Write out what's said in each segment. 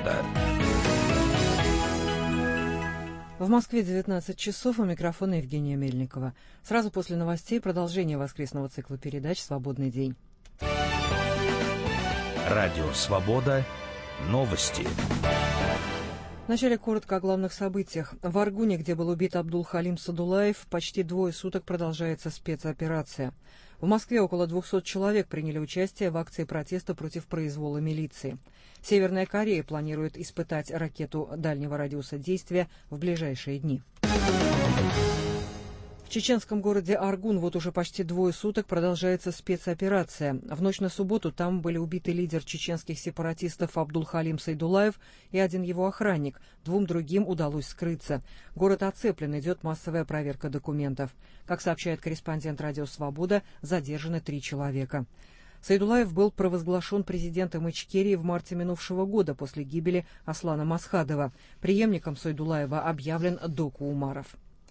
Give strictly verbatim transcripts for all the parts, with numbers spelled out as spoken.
свобода». В Москве девятнадцать часов, у микрофона Евгения Мельникова. Сразу после новостей продолжение воскресного цикла передач «Свободный день». Радио «Свобода». Новости. Вначале коротко о главных событиях. В Аргуне, где был убит Абдул-Халим Садулаев, почти двое суток продолжается спецоперация. В Москве около двухсот человек приняли участие в акции протеста против произвола милиции. Северная Корея планирует испытать ракету дальнего радиуса действия в ближайшие дни. В чеченском городе Аргун вот уже почти двое суток продолжается спецоперация. В ночь на субботу там были убиты лидер чеченских сепаратистов Абдул-Халим Сайдулаев и один его охранник. Двум другим удалось скрыться. Город оцеплен, идет массовая проверка документов. Как сообщает корреспондент «Радио Свобода», задержаны три человека. Сайдулаев был провозглашен президентом Ичкерии в марте минувшего года после гибели Аслана Масхадова. Преемником Сайдулаева объявлен Доку Умаров.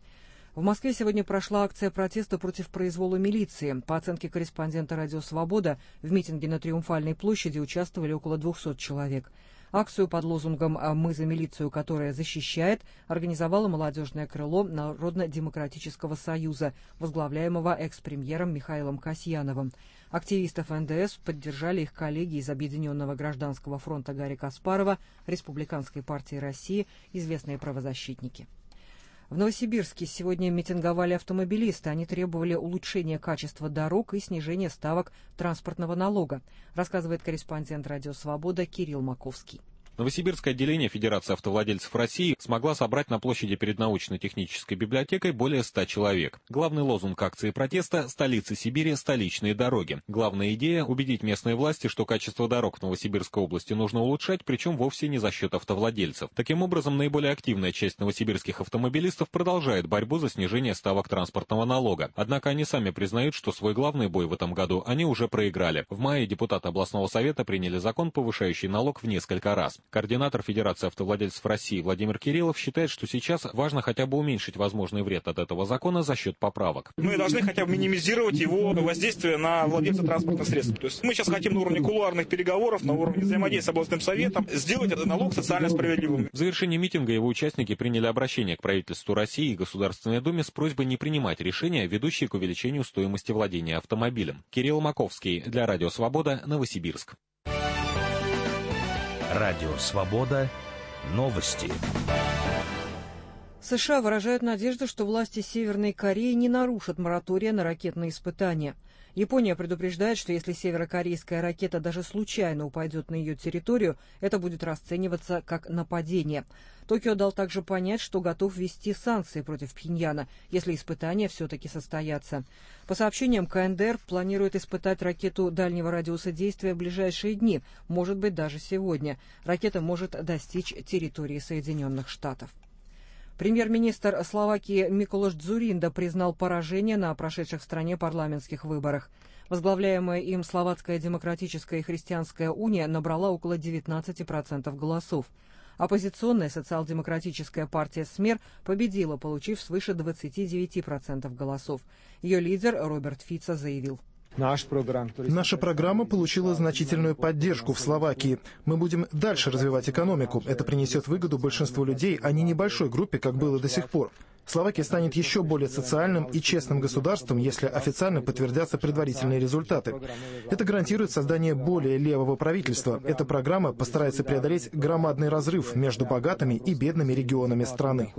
В Москве сегодня прошла акция протеста против произвола милиции. По оценке корреспондента «Радио Свобода», в митинге на Триумфальной площади участвовали около двухсот человек. Акцию под лозунгом «Мы за милицию, которая защищает» организовало молодежное крыло Народно-демократического союза, возглавляемого экс-премьером Михаилом Касьяновым. Активистов эн дэ эс поддержали их коллеги из Объединенного гражданского фронта Гарри Каспарова, Республиканской партии России, известные правозащитники. В Новосибирске сегодня митинговали автомобилисты. Они требовали улучшения качества дорог и снижения ставок транспортного налога, рассказывает корреспондент «Радио Свобода» Кирилл Маковский. Новосибирское отделение Федерации автовладельцев России смогла собрать на площади перед научно-технической библиотекой более ста человек. Главный лозунг акции протеста – «Столица Сибири. Столичные дороги». Главная идея – убедить местные власти, что качество дорог в Новосибирской области нужно улучшать, причем вовсе не за счет автовладельцев. Таким образом, наиболее активная часть новосибирских автомобилистов продолжает борьбу за снижение ставок транспортного налога. Однако они сами признают, что свой главный бой в этом году они уже проиграли. В мае депутаты областного совета приняли закон, повышающий налог в несколько раз. Координатор Федерации автовладельцев России Владимир Кириллов считает, что сейчас важно хотя бы уменьшить возможный вред от этого закона за счет поправок. Мы должны хотя бы минимизировать его воздействие на владельца транспортных средств. То есть мы сейчас хотим на уровне кулуарных переговоров, на уровне взаимодействия с областным советом сделать этот налог социально справедливым. В завершении митинга его участники приняли обращение к правительству России и Государственной Думе с просьбой не принимать решения, ведущие к увеличению стоимости владения автомобилем. Кирилл Маковский для Радио Свобода, Новосибирск. Радио «Свобода». Новости. США выражают надежду, что власти Северной Кореи не нарушат моратория на ракетные испытания. Япония предупреждает, что если северокорейская ракета даже случайно упадет на ее территорию, это будет расцениваться как нападение. Токио дал также понять, что готов ввести санкции против Пхеньяна, если испытания все-таки состоятся. По сообщениям, ка эн дэ эр планирует испытать ракету дальнего радиуса действия в ближайшие дни, может быть, даже сегодня. Ракета может достичь территории Соединенных Штатов. Премьер-министр Словакии Миколаш Дзуринда признал поражение на прошедших в стране парламентских выборах. Возглавляемая им Словацкая демократическая и христианская уния набрала около девятнадцати процентов голосов. Оппозиционная социал-демократическая партия СМЕР победила, получив свыше двадцати девяти процентов голосов. Ее лидер Роберт Фица заявил: Наша программа получила значительную поддержку в Словакии. Мы будем дальше развивать экономику. Это принесет выгоду большинству людей, а не небольшой группе, как было до сих пор. Словакия станет еще более социальным и честным государством, если официально подтвердятся предварительные результаты. Это гарантирует создание более левого правительства. Эта программа постарается преодолеть громадный разрыв между богатыми и бедными регионами страны,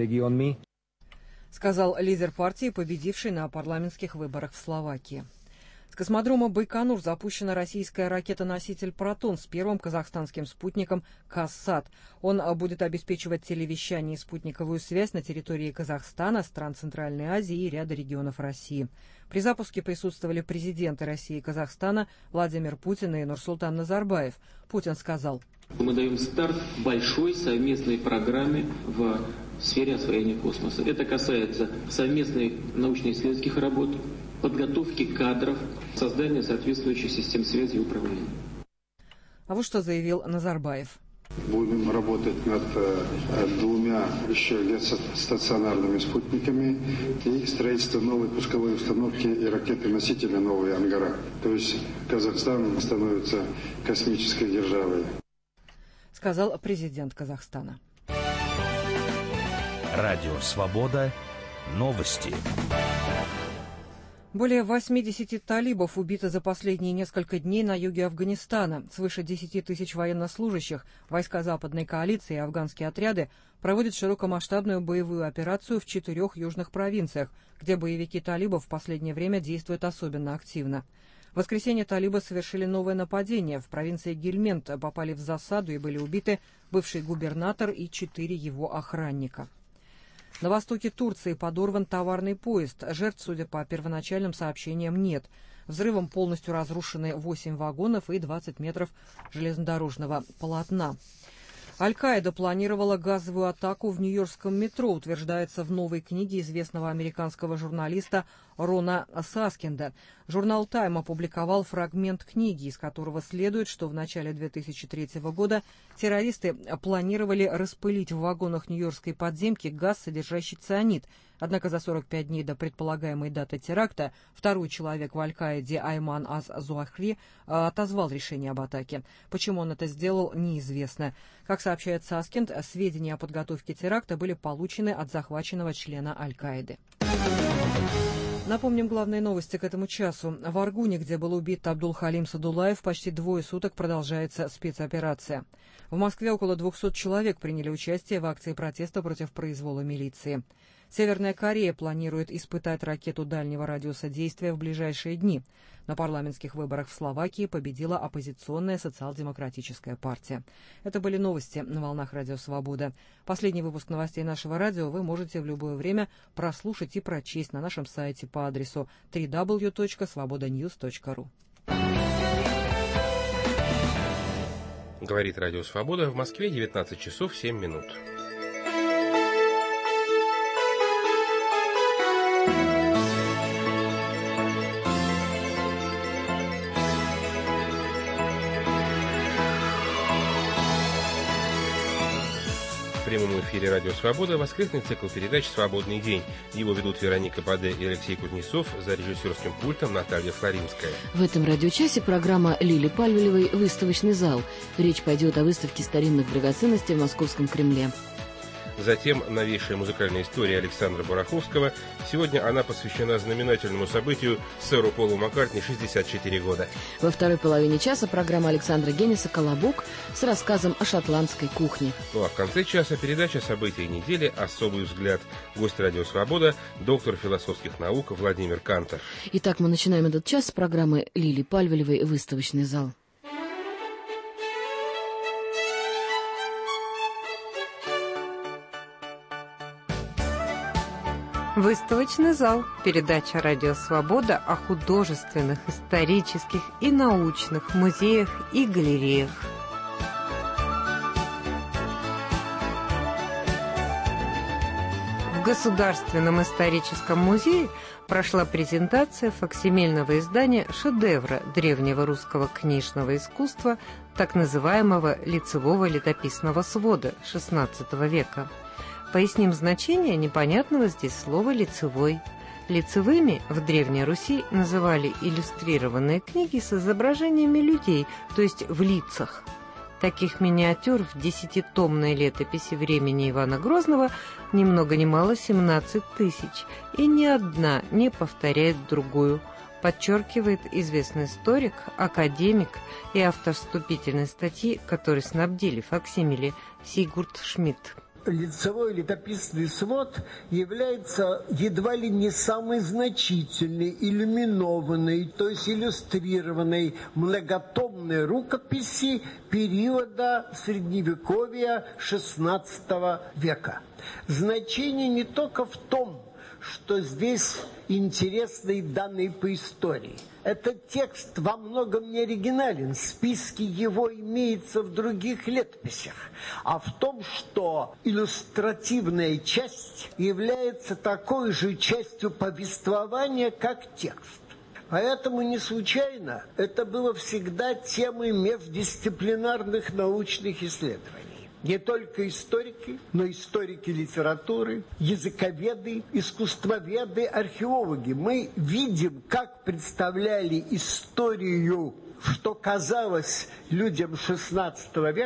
сказал лидер партии, победивший на парламентских выборах в Словакии. С космодрома Байконур запущена российская ракета-носитель «Протон» с первым казахстанским спутником «Казсат». Он будет обеспечивать телевещание и спутниковую связь на территории Казахстана, стран Центральной Азии и ряда регионов России. При запуске присутствовали президенты России и Казахстана Владимир Путин и Нурсултан Назарбаев. Путин сказал: «Мы даем старт большой совместной программе в сфере освоения космоса. Это касается совместной научно-исследовательских работ, подготовки кадров, создания соответствующих систем связи и управления». А вот что заявил Назарбаев. Будем работать над двумя еще геостационарными спутниками и строительством новой пусковой установки и ракеты-носителя «Новый Ангара». То есть Казахстан становится космической державой. сказал президент Казахстана. Радио «Свобода». Новости. Более восьмидесяти талибов убито за последние несколько дней на юге Афганистана. Свыше десяти тысяч военнослужащих, войска западной коалиции и афганские отряды проводят широкомасштабную боевую операцию в четырех южных провинциях, где боевики талибов в последнее время действуют особенно активно. В воскресенье талибы совершили новое нападение. В провинции Гельмент попали в засаду и были убиты бывший губернатор и четыре его охранника. На востоке Турции подорван товарный поезд. Жертв, судя по первоначальным сообщениям, нет. Взрывом полностью разрушены восемь вагонов и двадцать метров железнодорожного полотна. Аль-Каида планировала газовую атаку в нью-йоркском метро, утверждается в новой книге известного американского журналиста Рона Саскинда. Журнал «Тайм» опубликовал фрагмент книги, из которого следует, что в начале две тысячи третьего года террористы планировали распылить в вагонах нью-йоркской подземки газ, содержащий цианид. Однако за сорок пять дней до предполагаемой даты теракта второй человек в Аль-Каиде Айман Аз-Зуахри отозвал решение об атаке. Почему он это сделал, неизвестно. Как сообщает Саскинд, сведения о подготовке теракта были получены от захваченного члена Аль-Каиды. Напомним главные новости к этому часу. В Аргуне, где был убит Абдулхалим Садулаев, почти двое суток продолжается спецоперация. В Москве около двухсот человек приняли участие в акции протеста против произвола милиции. Северная Корея планирует испытать ракету дальнего радиуса действия в ближайшие дни. На парламентских выборах в Словакии победила оппозиционная социал-демократическая партия. Это были новости на волнах Радио Свобода. Последний выпуск новостей нашего радио вы можете в любое время прослушать и прочесть на нашем сайте по адресу дабл ю дабл ю дабл ю точка свобода ньюс точка ру. Говорит Радио Свобода. В Москве девятнадцать часов семь минут. В прямом эфире «Радио Свобода» воскресный цикл передач «Свободный день». Его ведут Вероника Паде и Алексей Кузнецов, за режиссерским пультом Наталья Флоринская. В этом радиочасе программа Лили Пальвелевой «Выставочный зал». Речь пойдет о выставке старинных драгоценностей в Московском Кремле. Затем новейшая музыкальная история Александра Бараховского. Сегодня она посвящена знаменательному событию сэру Полу Маккартни шестьдесят четыре года. Во второй половине часа программа Александра Генниса «Колобок» с рассказом о шотландской кухне. Ну а в конце часа передача «События недели. Особый взгляд». Гость Радио Свобода, доктор философских наук Владимир Кантор. Итак, мы начинаем этот час с программы Лили Пальвелевой «Выставочный зал». Выставочный зал. Передача «Радио Свобода» о художественных, исторических и научных музеях и галереях. В Государственном историческом музее прошла презентация факсимильного издания шедевра древнего русского книжного искусства, так называемого лицевого летописного свода шестнадцатого века. Поясним значение непонятного здесь слова «лицевой». Лицевыми в Древней Руси называли иллюстрированные книги с изображениями людей, то есть в лицах. Таких миниатюр в десятитомной летописи времени Ивана Грозного ни много ни мало семнадцать тысяч, и ни одна не повторяет другую, подчеркивает известный историк, академик и автор вступительной статьи, который снабдили факсимиле, Сигурд Шмидт. Лицевой летописный свод является едва ли не самой значительной, иллюминованной, то есть иллюстрированной многотомной рукописи периода Средневековья шестнадцатого века. Значение не только в том, что здесь интересные данные по истории. Этот текст во многом не оригинален, списки его имеются в других летописях, а в том, что иллюстративная часть является такой же частью повествования, как текст. Поэтому не случайно это было всегда темой междисциплинарных научных исследований. Не только историки, но и историки литературы, языковеды, искусствоведы, археологи. Мы видим, как представляли историю, что казалось людям шестнадцатого века,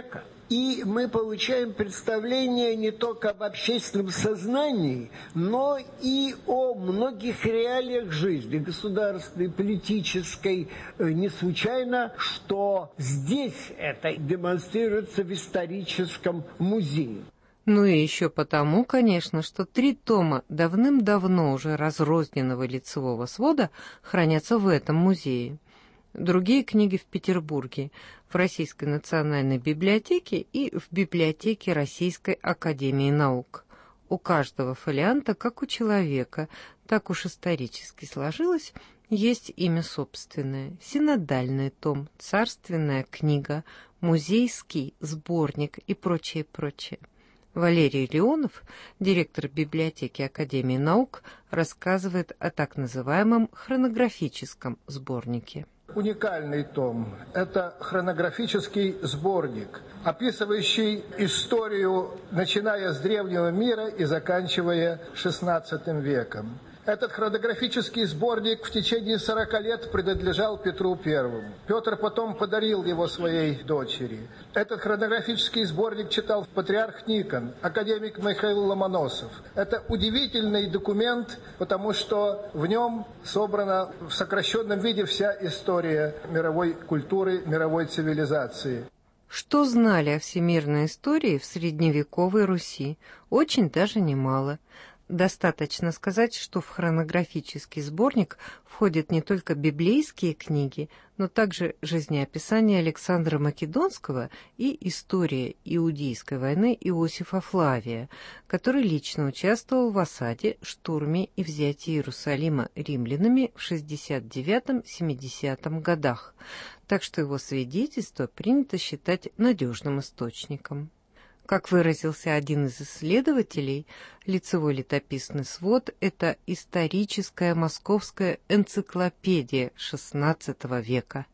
И мы получаем представление не только об общественном сознании, но и о многих реалиях жизни, государственной, политической. Не случайно, что здесь это демонстрируется в историческом музее. Ну и еще потому, конечно, что три тома давным-давно уже разрозненного лицевого свода хранятся в этом музее. Другие книги в Петербурге, в Российской национальной библиотеке и в библиотеке Российской академии наук. У каждого фолианта, как у человека, так уж исторически сложилось, есть имя собственное: синодальный том, царственная книга, музейский сборник и прочее, прочее. Валерий Леонов, директор библиотеки Академии наук, рассказывает о так называемом хронографическом сборнике. Уникальный том – это хронографический сборник, описывающий историю, начиная с древнего мира и заканчивая шестнадцатым веком. Этот хронографический сборник в течение сорока лет принадлежал Петру Первому. Петр потом подарил его своей дочери. Этот хронографический сборник читал патриарх Никон, академик Михаил Ломоносов. Это удивительный документ, потому что в нем собрана в сокращенном виде вся история мировой культуры, мировой цивилизации. Что знали о всемирной истории в средневековой Руси? Очень даже немало. Достаточно сказать, что в хронографический сборник входят не только библейские книги, но также жизнеописание Александра Македонского и история Иудейской войны Иосифа Флавия, который лично участвовал в осаде, штурме и взятии Иерусалима римлянами в шестьдесят девятом — семидесятом годах, так что его свидетельство принято считать надежным источником. Как выразился один из исследователей, лицевой летописный свод – это историческая московская энциклопедия шестнадцатого века.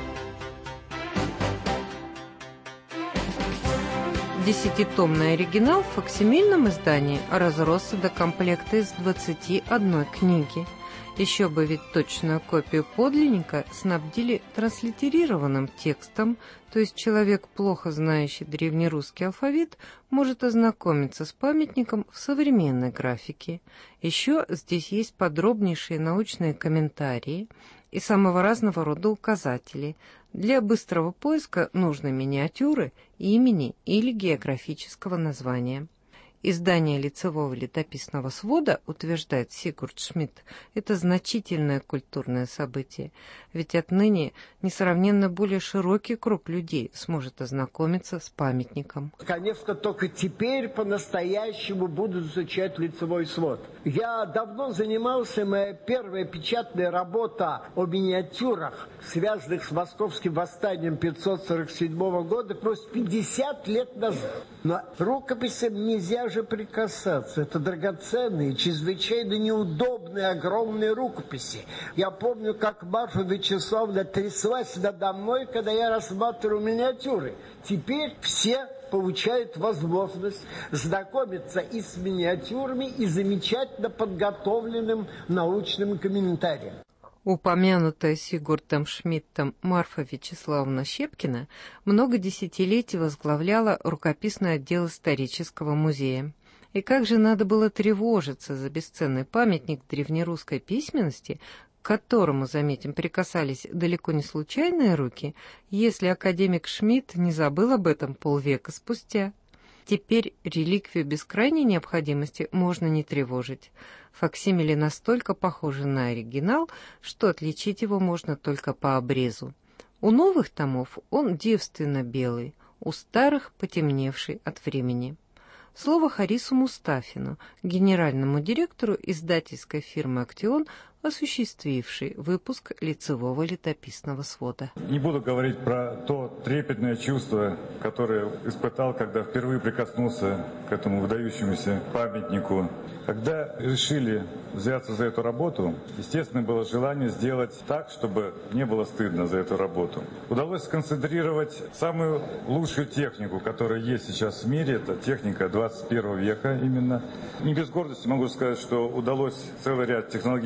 Десятитомный оригинал в факсимильном издании разросся до комплекта из двадцати одной книги. Еще бы ведь точную копию подлинника снабдили транслитерированным текстом, то есть человек, плохо знающий древнерусский алфавит, может ознакомиться с памятником в современной графике. Еще здесь есть подробнейшие научные комментарии и самого разного рода указатели. Для быстрого поиска нужны миниатюры, имени или географического названия. Издание лицевого летописного свода, утверждает Сигурд Шмидт, это значительное культурное событие, ведь отныне несравненно более широкий круг людей сможет ознакомиться с памятником. Конечно, только теперь по-настоящему будут изучать лицевой свод. Я давно занимался, моя первая печатная работа о миниатюрах, связанных с московским восстанием пятьсот сорок седьмого года, просто пятьдесят лет назад. Но рукописям нельзя же прикасаться. Это драгоценные, чрезвычайно неудобные, огромные рукописи. Я помню, как Марфа Вячеславовна тряслась надо мной, когда я рассматривал миниатюры. Теперь все получают возможность знакомиться и с миниатюрами, и замечательно подготовленным научным комментарием. Упомянутая Сигурдом Шмидтом Марфа Вячеславовна Щепкина много десятилетий возглавляла рукописный отдел исторического музея. И как же надо было тревожиться за бесценный памятник древнерусской письменности, к которому, заметим, прикасались далеко не случайные руки, если академик Шмидт не забыл об этом полвека спустя. Теперь реликвию без крайней необходимости можно не тревожить. Факсимили настолько похожи на оригинал, что отличить его можно только по обрезу. У новых томов он девственно белый, у старых потемневший от времени. Слово Харису Мустафину, генеральному директору издательской фирмы «Актион», осуществивший выпуск лицевого летописного свода. Не буду говорить про то трепетное чувство, которое испытал, когда впервые прикоснулся к этому выдающемуся памятнику. Когда решили взяться за эту работу, естественно, было желание сделать так, чтобы не было стыдно за эту работу. Удалось сконцентрировать самую лучшую технику, которая есть сейчас в мире. Это техника двадцать первого века именно. Не без гордости могу сказать, что удалось целый ряд технологических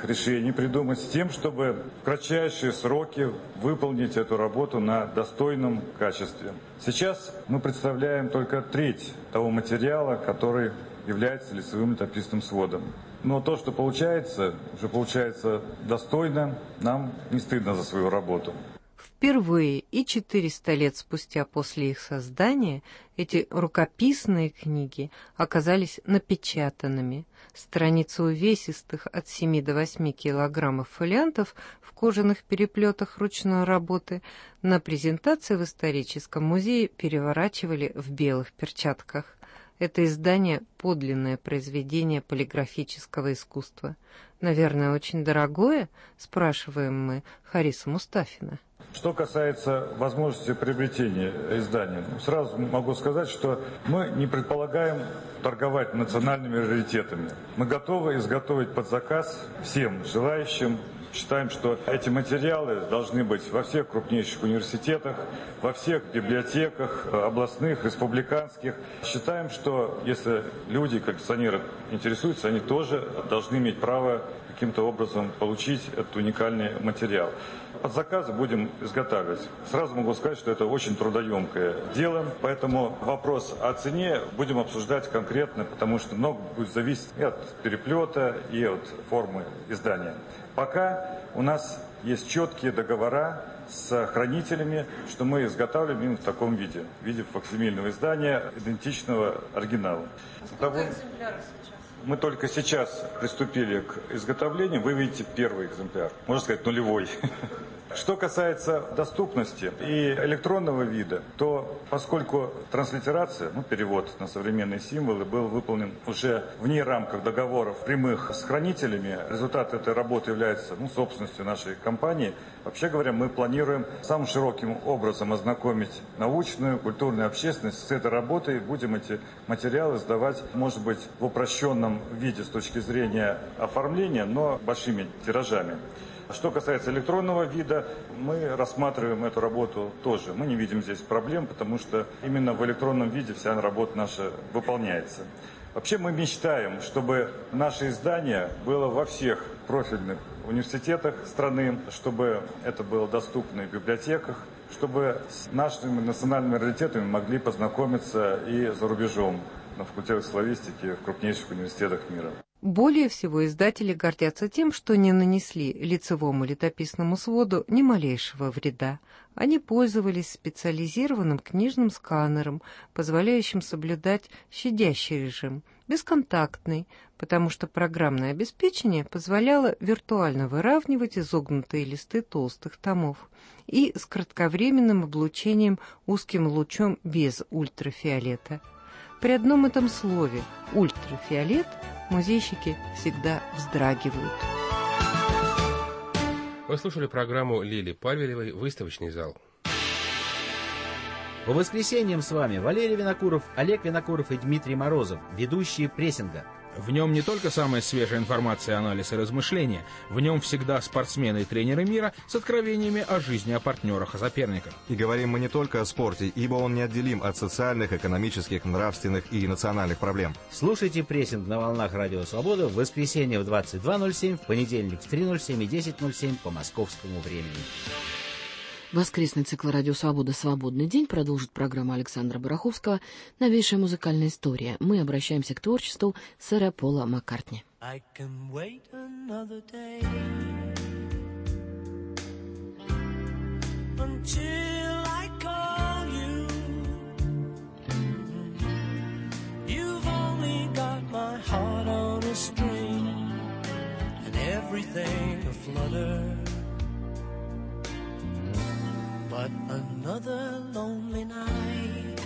этих решений придумать с тем, чтобы в кратчайшие сроки выполнить эту работу на достойном качестве. Сейчас мы представляем только треть того материала, который является лицевым летописным сводом. Но то, что получается, уже получается достойно, нам не стыдно за свою работу. Впервые и четыреста лет спустя после их создания эти рукописные книги оказались напечатанными. Страницы увесистых от семи до восьми килограммов фолиантов в кожаных переплетах ручной работы на презентации в историческом музее переворачивали в белых перчатках. Это издание – подлинное произведение полиграфического искусства. Наверное, очень дорогое, спрашиваем мы Хариса Мустафина. Что касается возможности приобретения издания, сразу могу сказать, что мы не предполагаем торговать национальными раритетами. Мы готовы изготовить под заказ всем желающим. Считаем, что эти материалы должны быть во всех крупнейших университетах, во всех библиотеках, областных, республиканских. Считаем, что если люди, коллекционеры, интересуются, они тоже должны иметь право каким-то образом получить этот уникальный материал. Под заказы будем изготавливать. Сразу могу сказать, что это очень трудоемкое дело, поэтому вопрос о цене будем обсуждать конкретно, потому что много будет зависеть и от переплета, и от формы издания. Пока у нас есть четкие договора с хранителями, что мы изготавливаем именно в таком виде, в виде факсимильного издания, идентичного оригиналу. Того... Мы только сейчас приступили к изготовлению. Вы видите первый экземпляр, можно сказать, нулевой. Что касается доступности и электронного вида, то поскольку транслитерация, ну, перевод на современные символы, был выполнен уже вне рамках договоров прямых с хранителями, результат этой работы является, ну, собственностью нашей компании. Вообще говоря, мы планируем самым широким образом ознакомить научную, культурную общественность с этой работой. Будем эти материалы сдавать, может быть, в упрощенном виде с точки зрения оформления, но большими тиражами. Что касается электронного вида, мы рассматриваем эту работу тоже. Мы не видим здесь проблем, потому что именно в электронном виде вся работа наша выполняется. Вообще мы мечтаем, чтобы наше издание было во всех профильных университетах страны, чтобы это было доступно и в библиотеках, чтобы с нашими национальными раритетами могли познакомиться и за рубежом на факультете славистики в крупнейших университетах мира. Более всего издатели гордятся тем, что не нанесли лицевому летописному своду ни малейшего вреда. Они пользовались специализированным книжным сканером, позволяющим соблюдать щадящий режим, бесконтактный, потому что программное обеспечение позволяло виртуально выравнивать изогнутые листы толстых томов, и с кратковременным облучением узким лучом без ультрафиолета. При одном этом слове «ультрафиолет» музейщики всегда вздрагивают. Вы слушали программу Лили Павелевой «Выставочный зал». По воскресеньям с вами Валерий Винокуров, Олег Винокуров и Дмитрий Морозов, ведущие прессинга. В нем не только самая свежая информация, анализ и размышления, в нем всегда спортсмены и тренеры мира с откровениями о жизни, о партнерах, о соперниках. И говорим мы не только о спорте, ибо он неотделим от социальных, экономических, нравственных и национальных проблем. Слушайте прессинг на волнах Радио Свобода в воскресенье в двадцать два ноль семь, в понедельник в три ноль семь и десять ноль семь по московскому времени. Воскресный цикл «Радио Свобода. Свободный день» продолжит программа Александра Бараховского «Новейшая музыкальная история». Мы обращаемся к творчеству сэра Пола Маккартни. I can wait another day until I call you. You've only got my heart on a string and everything aflutter. But another lonely night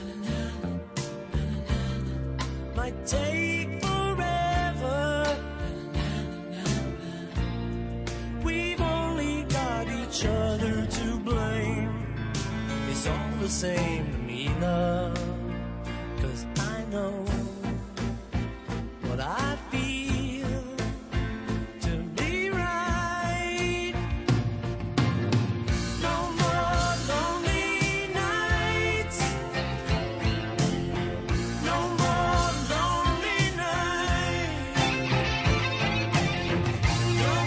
might take forever. We've only got each other to blame. It's all the same to me, love, 'cause I know what I feel. No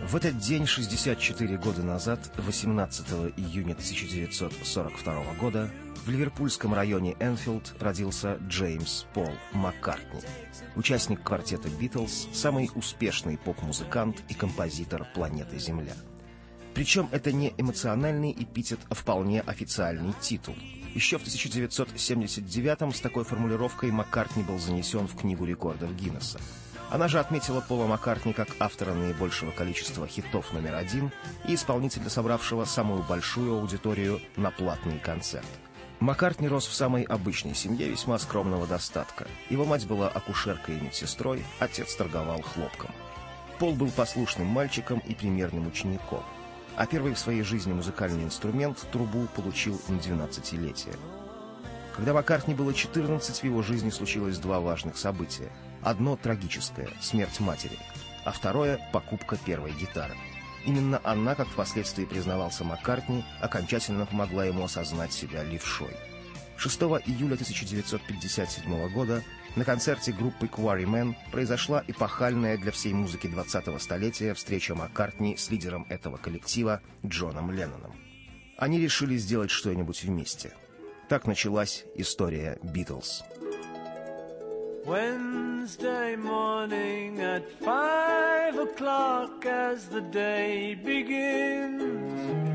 В этот день, шестьдесят четыре года назад, восемнадцатого июня тысяча девятьсот сорок второго года, в ливерпульском районе Энфилд родился Джеймс Пол Маккартни, участник квартета «Битлз», самый успешный поп-музыкант и композитор планеты Земля. Причем это не эмоциональный эпитет, а вполне официальный титул. Еще в тысяча девятьсот семьдесят девятом с такой формулировкой Маккартни был занесен в Книгу рекордов Гиннесса. Она же отметила Пола Маккартни как автора наибольшего количества хитов номер один и исполнителя, собравшего самую большую аудиторию на платный концерт. Маккартни рос в самой обычной семье весьма скромного достатка. Его мать была акушеркой и медсестрой, отец торговал хлопком. Пол был послушным мальчиком и примерным учеником. А первый в своей жизни музыкальный инструмент, трубу, получил на двенадцатилетие. Когда Маккартни было четырнадцать, в его жизни случилось два важных события. Одно трагическое — смерть матери, а второе — покупка первой гитары. Именно она, как впоследствии признавался Маккартни, окончательно помогла ему осознать себя левшой. шестого июля тысяча девятьсот пятьдесят седьмого года на концерте группы Quarrymen произошла эпохальная для всей музыки двадцатого столетия встреча Маккартни с лидером этого коллектива Джоном Ленноном. Они решили сделать что-нибудь вместе. Так началась история Битлз. Wednesday morning at five o'clock as the day begins,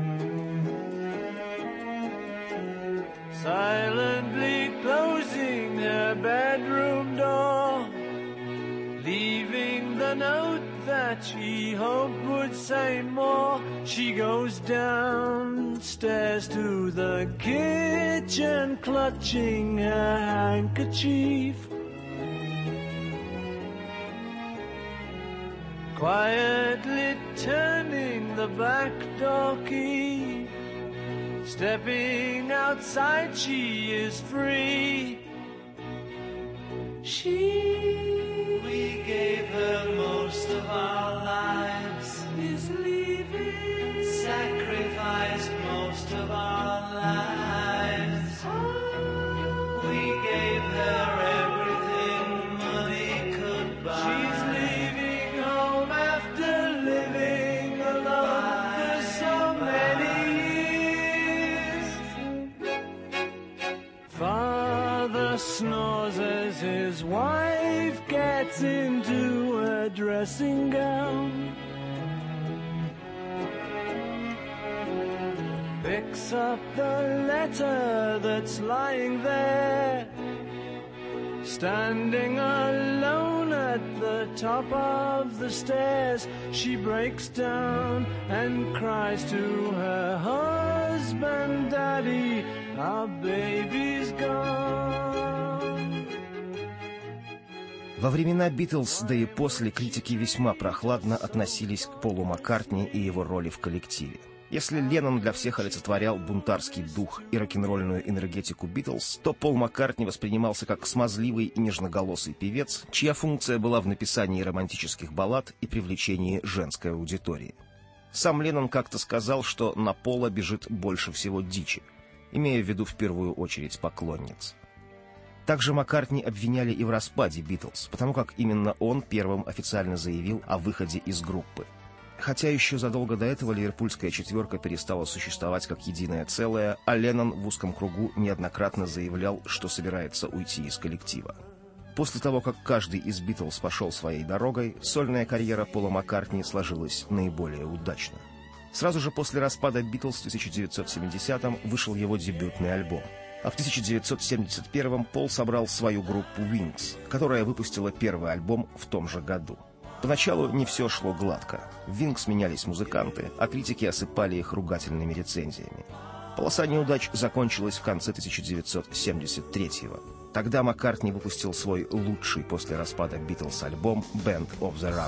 silently closing her bedroom door, leaving the note that she hoped would say more. She goes downstairs to the kitchen, clutching her handkerchief, quietly turning the back door key. Stepping outside, she is free. She, we gave her most of our lives, is leaving. Sacrificed most of our lives. We gave her everything money could buy. She's leaving home after living alone for so many years. Father snores as his wife gets into her dressing gown, picks up the letter that's lying there, standing alone at the top of the stairs. She breaks down and cries to her husband, Daddy, our baby's gone. Во времена Битлз, да и после, критики весьма прохладно относились к Полу Маккартни и его роли в коллективе. Если Леннон для всех олицетворял бунтарский дух и рок-н-ролльную энергетику Битлз, то Пол Маккартни воспринимался как смазливый и нежноголосый певец, чья функция была в написании романтических баллад и привлечении женской аудитории. Сам Леннон как-то сказал, что на Пола бежит больше всего дичи, имея в виду в первую очередь поклонниц. Также Маккартни обвиняли и в распаде Битлз, потому как именно он первым официально заявил о выходе из группы. Хотя еще задолго до этого ливерпульская четверка перестала существовать как единое целое, а Леннон в узком кругу неоднократно заявлял, что собирается уйти из коллектива. После того, как каждый из Битлз пошел своей дорогой, сольная карьера Пола Маккартни сложилась наиболее удачно. Сразу же после распада Битлз в тысяча девятьсот семидесятом вышел его дебютный альбом. А в тысяча девятьсот семьдесят первом Пол собрал свою группу Wings, которая выпустила первый альбом в том же году. Поначалу не все шло гладко. В Wings менялись музыканты, а критики осыпали их ругательными рецензиями. Полоса неудач закончилась в конце тысяча девятьсот семьдесят третьего. Тогда Маккартни выпустил свой лучший после распада Битлз альбом «Band of the Run».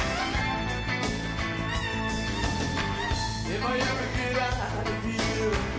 If I ever get out of here,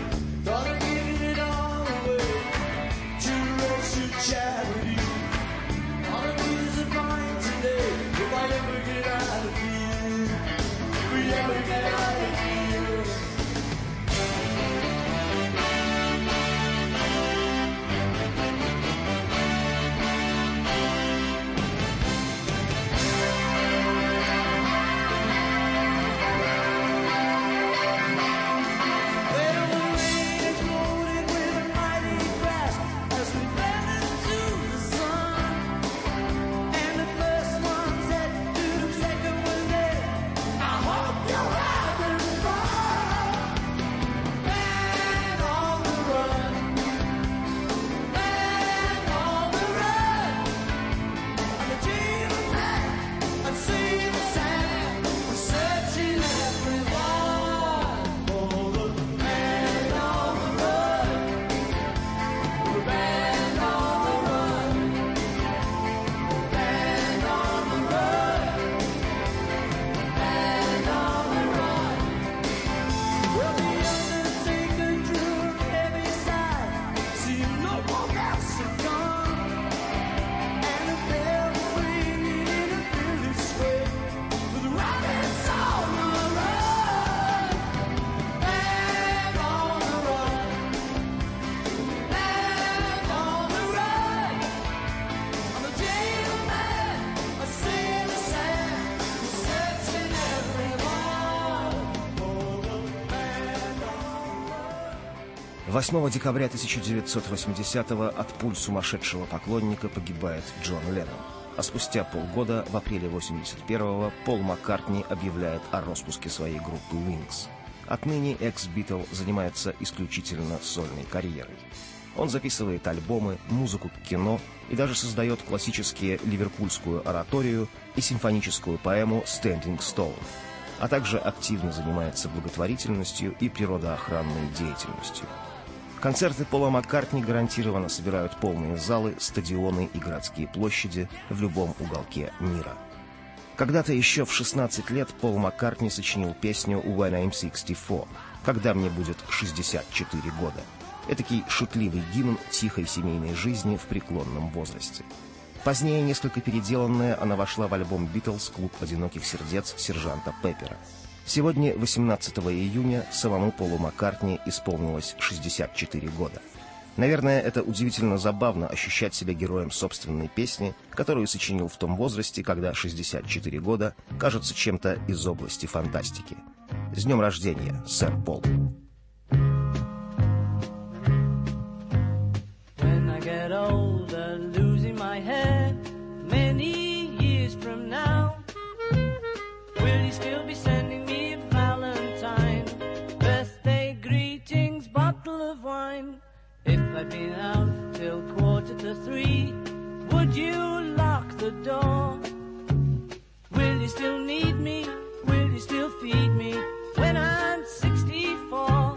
восьмого декабря тысяча девятьсот восьмидесятого от пуль сумасшедшего поклонника погибает Джон Леннон. А спустя полгода, в апреле восемьдесят первого, Пол Маккартни объявляет о распуске своей группы Wings. Отныне экс-Битл занимается исключительно сольной карьерой. Он записывает альбомы, музыку к кино и даже создает классические ливерпульскую ораторию и симфоническую поэму «Standing Stone», а также активно занимается благотворительностью и природоохранной деятельностью. Концерты Пола Маккартни гарантированно собирают полные залы, стадионы и городские площади в любом уголке мира. Когда-то еще в шестнадцать лет Пол Маккартни сочинил песню «When I'm sixty-four», «Когда мне будет шестьдесят четыре года». Этакий шутливый гимн тихой семейной жизни в преклонном возрасте. Позднее, несколько переделанная, она вошла в альбом «Битлз. Клуб одиноких сердец» сержанта Пеппера. Сегодня, восемнадцатого июня, самому Полу Маккартни исполнилось шестьдесят четыре года. Наверное, это удивительно забавно ощущать себя героем собственной песни, которую сочинил в том возрасте, когда шестьдесят четыре года кажутся чем-то из области фантастики. С днем рождения, сэр Пол! If I'd been out till quarter to three, would you lock the door? Will you still need me? Will you still feed me when I'm sixty-four?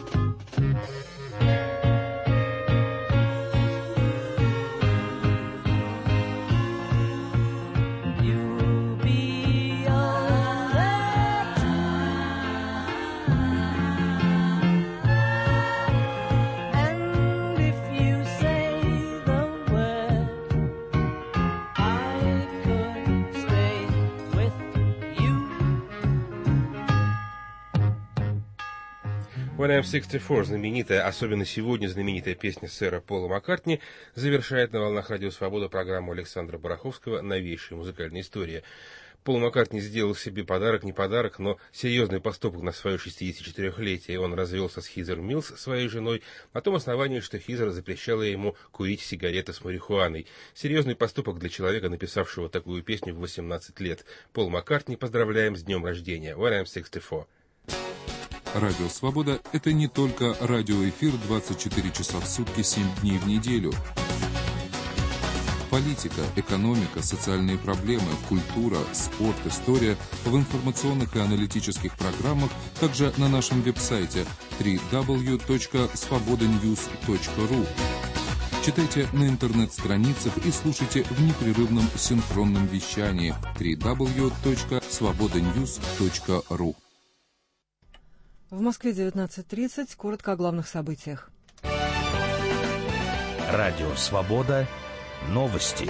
You'll be all that When I'm sixty-four, знаменитая, особенно сегодня знаменитая песня сэра Пола Маккартни, завершает на волнах Радио Свобода программу Александра Бараховского «Новейшая музыкальная история». Пол Маккартни сделал себе подарок, не подарок, но серьезный поступок на свое шестидесятичетырёхлетие. Он развелся с Хизер Милс, своей женой, на том основании, что Хизер запрещала ему курить сигареты с марихуаной. Серьезный поступок для человека, написавшего такую песню в восемнадцать лет. Пол Маккартни, поздравляем с днем рождения. When I'm sixty-four. Радио «Свобода» — это не только радиоэфир двадцать четыре часа в сутки, семь дней в неделю. Политика, экономика, социальные проблемы, культура, спорт, история в информационных и аналитических программах, также на нашем веб-сайте дабл ю дабл ю дабл ю точка свобода ньюс точка ру. Читайте на интернет-страницах и слушайте в непрерывном синхронном вещании дабл ю дабл ю дабл ю точка свобода ньюс точка ру. В Москве девятнадцать тридцать. Коротко о главных событиях. Радио «Свобода». Новости.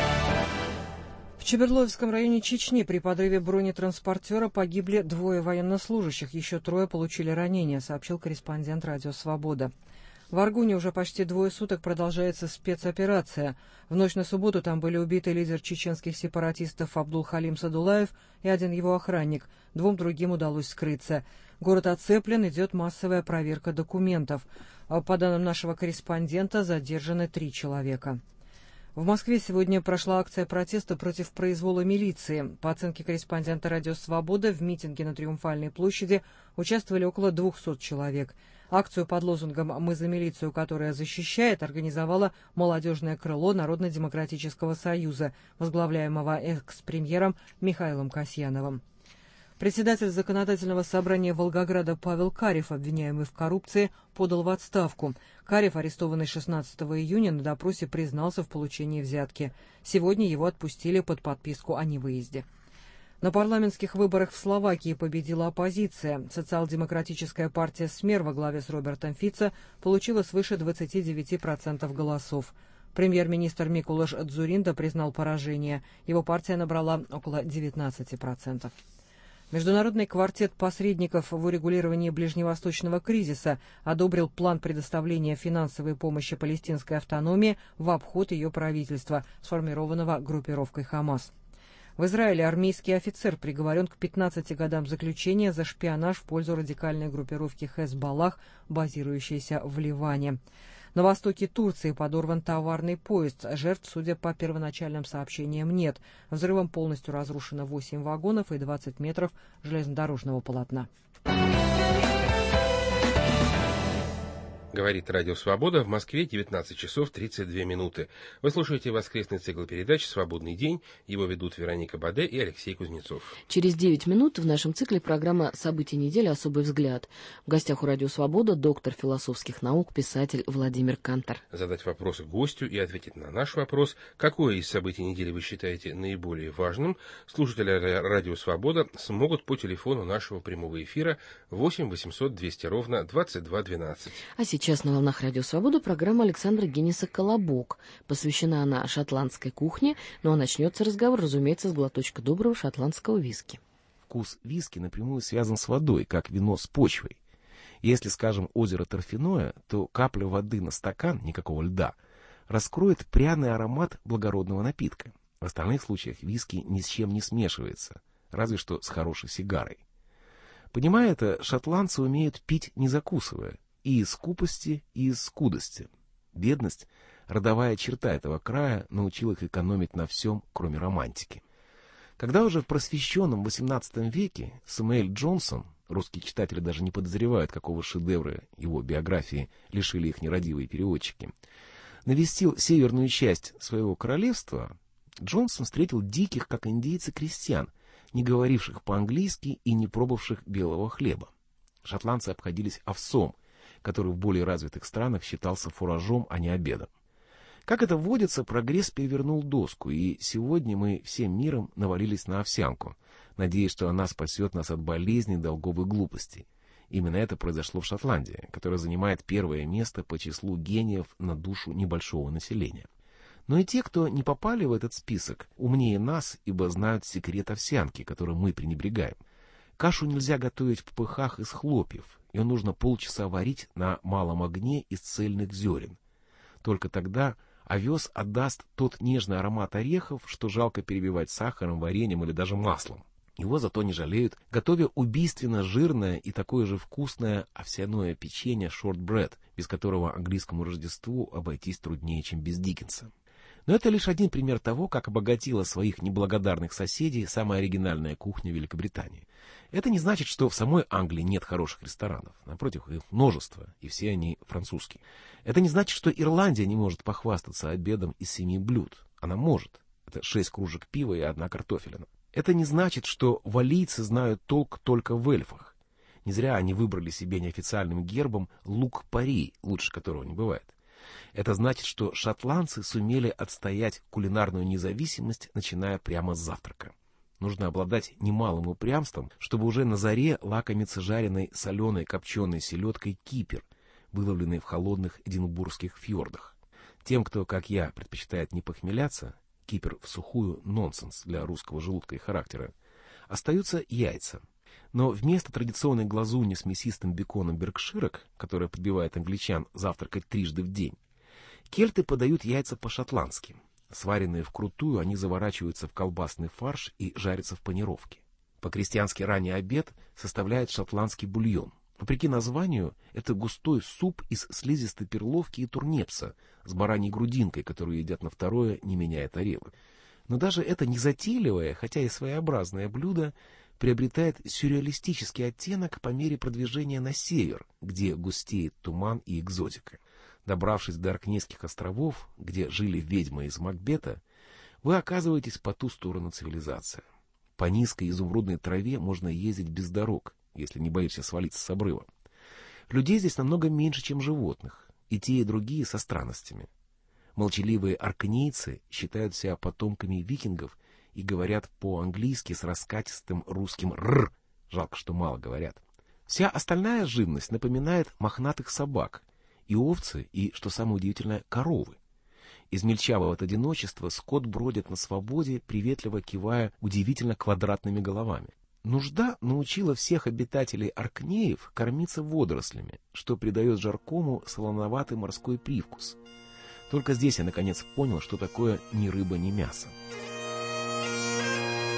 В Чеберлоевском районе Чечни при подрыве бронетранспортера погибли двое военнослужащих, еще трое получили ранения, сообщил корреспондент «Радио Свобода». В Аргуне уже почти двое суток продолжается спецоперация. В ночь на субботу там были убиты лидер чеченских сепаратистов Абдул-Халим Садулаев и один его охранник. Двум другим удалось скрыться. Город оцеплен, идет массовая проверка документов. По данным нашего корреспондента, задержаны три человека. В Москве сегодня прошла акция протеста против произвола милиции. По оценке корреспондента «Радио Свобода», в митинге на Триумфальной площади участвовали около двухсот человек. Акцию под лозунгом «Мы за милицию, которая защищает» организовало молодежное крыло Народно-демократического союза, возглавляемого экс-премьером Михаилом Касьяновым. Председатель Законодательного собрания Волгограда Павел Карев, обвиняемый в коррупции, подал в отставку. Карев, арестованный шестнадцатого июня, на допросе признался в получении взятки. Сегодня его отпустили под подписку о невыезде. На парламентских выборах в Словакии победила оппозиция. Социал-демократическая партия СМЕР во главе с Робертом Фицо получила свыше двадцати девяти процентов голосов. Премьер-министр Микулаш Дзуринда признал поражение. Его партия набрала около девятнадцати процентов. Международный квартет посредников в урегулировании ближневосточного кризиса одобрил план предоставления финансовой помощи палестинской автономии в обход ее правительства, сформированного группировкой «Хамас». В Израиле армейский офицер приговорен к пятнадцати годам заключения за шпионаж в пользу радикальной группировки Хезболлах, базирующейся в Ливане. На востоке Турции подорван товарный поезд. Жертв, судя по первоначальным сообщениям, нет. Взрывом полностью разрушено восемь вагонов и двадцать метров железнодорожного полотна. Говорит Радио Свобода. В Москве девятнадцать часов тридцать две минуты. Вы слушаете воскресный цикл передач «Свободный день». Его ведут Вероника Баде и Алексей Кузнецов. Через девять минут в нашем цикле программа «События недели. Особый взгляд». В гостях у Радио Свобода доктор философских наук, писатель Владимир Кантор. Задать вопросы гостю и ответить на наш вопрос, какое из событий недели вы считаете наиболее важным, слушатели Радио Свобода смогут по телефону нашего прямого эфира восемь восемьсот двести ровно двадцать два двенадцать. А сейчас Сейчас на волнах Радио Свобода программа Александра Гинниса «Колобок». Посвящена она шотландской кухне, ну а начнется разговор, разумеется, с глоточка доброго шотландского виски. Вкус виски напрямую связан с водой, как вино с почвой. Если, скажем, озеро торфяное, то капля воды на стакан, никакого льда, раскроет пряный аромат благородного напитка. В остальных случаях виски ни с чем не смешивается, разве что с хорошей сигарой. Понимая это, шотландцы умеют пить не закусывая, и из скупости, и из скудости. Бедность, родовая черта этого края, научила их экономить на всем, кроме романтики. Когда уже в просвещенном восемнадцатом веке Сэмюэль Джонсон, русские читатели даже не подозревают, какого шедевра его биографии лишили их нерадивые переводчики, навестил северную часть своего королевства, Джонсон встретил диких, как индейцы, крестьян, не говоривших по-английски и не пробовавших белого хлеба. Шотландцы обходились овсом, который в более развитых странах считался фуражом, а не обедом. Как это водится, прогресс перевернул доску, и сегодня мы всем миром навалились на овсянку, надеясь, что она спасет нас от болезней, долгов и глупостей. Именно это произошло в Шотландии, которая занимает первое место по числу гениев на душу небольшого населения. Но и те, кто не попали в этот список, умнее нас, ибо знают секрет овсянки, которым мы пренебрегаем. Кашу нельзя готовить в попыхах из хлопьев, ее нужно полчаса варить на малом огне из цельных зерен. Только тогда овес отдаст тот нежный аромат орехов, что жалко перебивать сахаром, вареньем или даже маслом. Его зато не жалеют, готовя убийственно жирное и такое же вкусное овсяное печенье shortbread, без которого английскому Рождеству обойтись труднее, чем без Диккенса. Но это лишь один пример того, как обогатила своих неблагодарных соседей самая оригинальная кухня Великобритании. Это не значит, что в самой Англии нет хороших ресторанов. Напротив, их множество, и все они французские. Это не значит, что Ирландия не может похвастаться обедом из семи блюд. Она может. Это шесть кружек пива и одна картофелина. Это не значит, что валлийцы знают толк только в эльфах. Не зря они выбрали себе неофициальным гербом лук-пари, лучше которого не бывает. Это значит, что шотландцы сумели отстоять кулинарную независимость, начиная прямо с завтрака. Нужно обладать немалым упрямством, чтобы уже на заре лакомиться жареной соленой копченой селедкой кипер, выловленной в холодных эдинбургских фьордах. Тем, кто, как я, предпочитает не похмеляться, кипер в сухую — нонсенс для русского желудка и характера, остаются яйца. Но вместо традиционной глазуни с мясистым беконом беркширок, которая подбивает англичан завтракать трижды в день, кельты подают яйца по-шотландски. Сваренные вкрутую, они заворачиваются в колбасный фарш и жарятся в панировке. По-крестьянски ранний обед составляет шотландский бульон. Вопреки названию, это густой суп из слизистой перловки и турнепса с бараньей грудинкой, которую едят на второе, не меняя тарелок. Но даже это незатейливое, хотя и своеобразное блюдо приобретает сюрреалистический оттенок по мере продвижения на север, где густеет туман и экзотика. Добравшись до Оркнейских островов, где жили ведьмы из Макбета, вы оказываетесь по ту сторону цивилизации. По низкой изумрудной траве можно ездить без дорог, если не боишься свалиться с обрыва. Людей здесь намного меньше, чем животных, и те, и другие со странностями. Молчаливые оркнейцы считают себя потомками викингов и говорят по-английски с раскатистым русским «р», жалко, что мало говорят. Вся остальная живность напоминает мохнатых собак, и овцы, и, что самое удивительное, коровы. Измельчав от одиночества, скот бродит на свободе, приветливо кивая удивительно квадратными головами. Нужда научила всех обитателей Оркнеев кормиться водорослями, что придает жаркому солоноватый морской привкус. Только здесь я наконец понял, что такое ни рыба, ни мясо.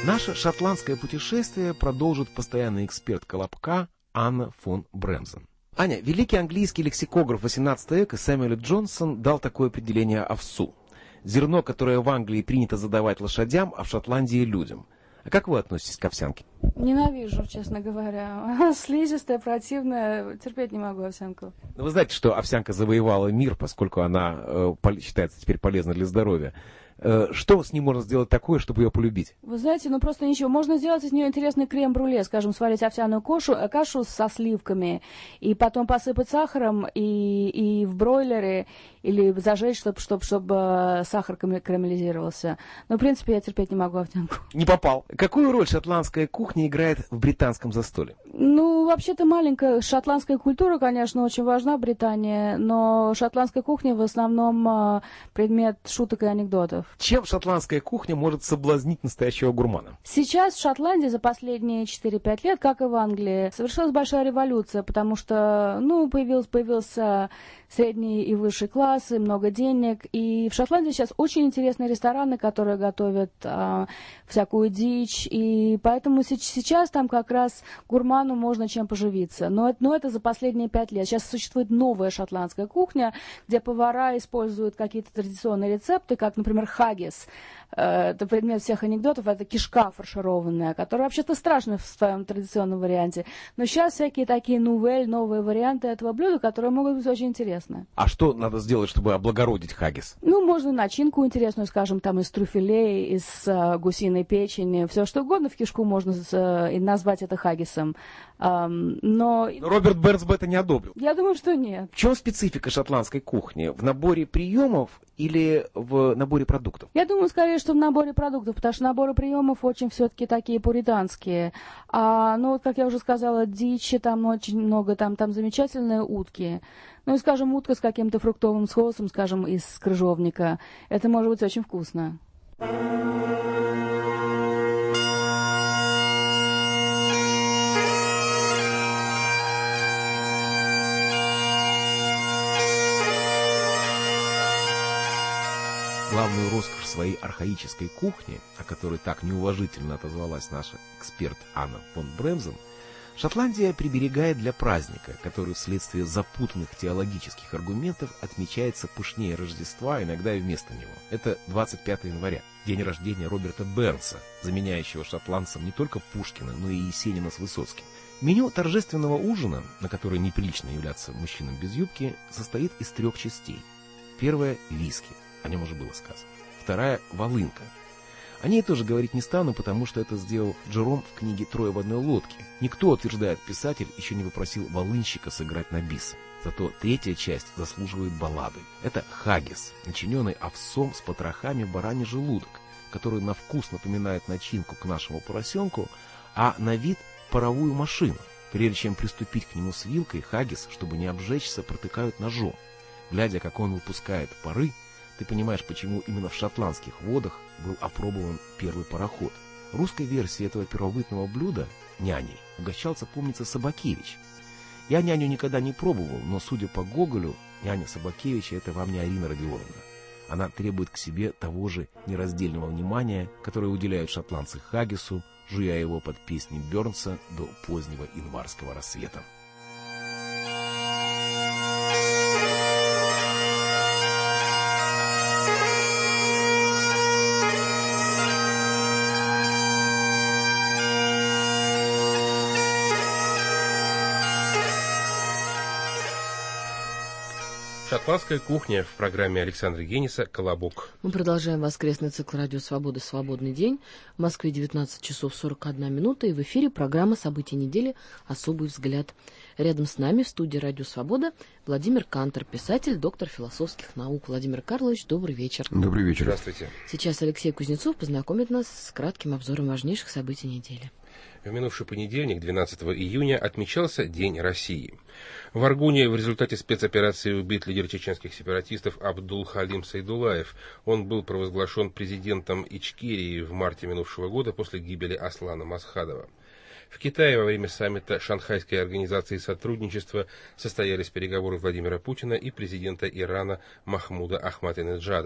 Наше шотландское путешествие продолжит постоянный эксперт «Колобка» Анна фон Бремзен. Аня, великий английский лексикограф восемнадцатого века Сэмюэл Джонсон дал такое определение овсу. Зерно, которое в Англии принято задавать лошадям, а в Шотландии людям. А как вы относитесь к овсянке? Ненавижу, честно говоря. Слизистая, противная, терпеть не могу овсянку. Но вы знаете, что овсянка завоевала мир, поскольку она э, считается теперь полезной для здоровья. Э, что с ней можно сделать такое, чтобы ее полюбить? Вы знаете, ну просто ничего. Можно сделать из нее интересный крем-брюле, скажем, сварить овсяную кашу, кашу со сливками, и потом посыпать сахаром и, и в бройлере, или зажечь, чтобы чтоб, чтоб, сахар карамелизировался. Но, в принципе, я терпеть не могу овсянку. Не попал. Какую роль шотландская кухня играет в британском застолье? Ну, вообще-то маленькая. Шотландская культура, конечно, очень важна в Британии, но шотландская кухня в основном предмет шуток и анекдотов. Чем шотландская кухня может соблазнить настоящего гурмана? Сейчас в Шотландии за последние четыре-пять лет, как и в Англии, совершилась большая революция, потому что, ну, появился, появился средний и высший класс, и много денег. И в Шотландии сейчас очень интересные рестораны, которые готовят а, всякую дичь. И поэтому сейчас там как раз гурману можно чем поживиться. Но это, но это за последние пять лет. Сейчас существует новая шотландская кухня, где повара используют какие-то традиционные рецепты, как, например, хаггис. Это предмет всех анекдотов, это кишка фаршированная, которая вообще-то страшна в своем традиционном варианте. Но сейчас всякие такие нувель, новые варианты этого блюда, которые могут быть очень интересны. А что надо сделать, чтобы облагородить хаггис? Ну, можно начинку интересную, скажем, там из трюфелей, из uh, гусиной печени, все что угодно в кишку можно uh, назвать это хаггисом. Um, но... но Роберт Бернс бы это не одобрил. Я думаю, что нет. В чем специфика шотландской кухни? В наборе приемов или в наборе продуктов? Я думаю, скорее, что в наборе продуктов, потому что наборы приемов очень все-таки такие пуританские. А, ну, вот, как я уже сказала, дичи, там очень много, там, там замечательные утки. Ну, и, скажем, утка с каким-то фруктовым соусом, скажем, из крыжовника. Это может быть очень вкусно. Главную роскошь своей архаической кухни, о которой так неуважительно отозвалась наша эксперт Анна фон Бремзен, Шотландия приберегает для праздника, который вследствие запутанных теологических аргументов отмечается пышнее Рождества, иногда и вместо него. Это двадцать пятого января, день рождения Роберта Бернса, заменяющего шотландцам не только Пушкина, но и Есенина с Высоцким. Меню торжественного ужина, на который неприлично являться мужчинам без юбки, состоит из трех частей. Первая – виски. О нем уже было сказано. Вторая – волынка. О ней тоже говорить не стану, потому что это сделал Джером в книге «Трое в одной лодке». Никто, утверждает писатель, еще не попросил волынщика сыграть на бис. Зато третья часть заслуживает баллады. Это хаггис, начиненный овсом с потрохами бараний желудок, который на вкус напоминает начинку к нашему поросенку, а на вид – паровую машину. Прежде чем приступить к нему с вилкой, хаггис, чтобы не обжечься, протыкают ножом. Глядя, как он выпускает пары, ты понимаешь, почему именно в шотландских водах был опробован первый пароход. Русской версией этого первобытного блюда, няней, угощался, помнится, Собакевич. Я няню никогда не пробовал, но, судя по Гоголю, няня Собакевича — это вам не Арина Родионовна. Она требует к себе того же нераздельного внимания, которое уделяют шотландцы хаггису, жуя его под песни Бернса до позднего январского рассвета. Шотландская кухня в программе Александра Гениса «Колобок». Мы продолжаем воскресный цикл «Радио Свобода. Свободный день». В Москве девятнадцать часов сорок одна минута, и в эфире программа «События недели. Особый взгляд». Рядом с нами в студии «Радио Свобода» Владимир Кантор, писатель, доктор философских наук. Владимир Карлович, добрый вечер. Добрый вечер. Здравствуйте. Сейчас Алексей Кузнецов познакомит нас с кратким обзором важнейших событий недели. В минувший понедельник, двенадцатого июня, отмечался День России. В Аргуне в результате спецоперации убит лидер чеченских сепаратистов Абдул-Халим Сайдуллаев. Он был провозглашен президентом Ичкерии в марте минувшего года после гибели Аслана Масхадова. В Китае во время саммита Шанхайской организации сотрудничества состоялись переговоры Владимира Путина и президента Ирана Махмуда Ахмадинеджада.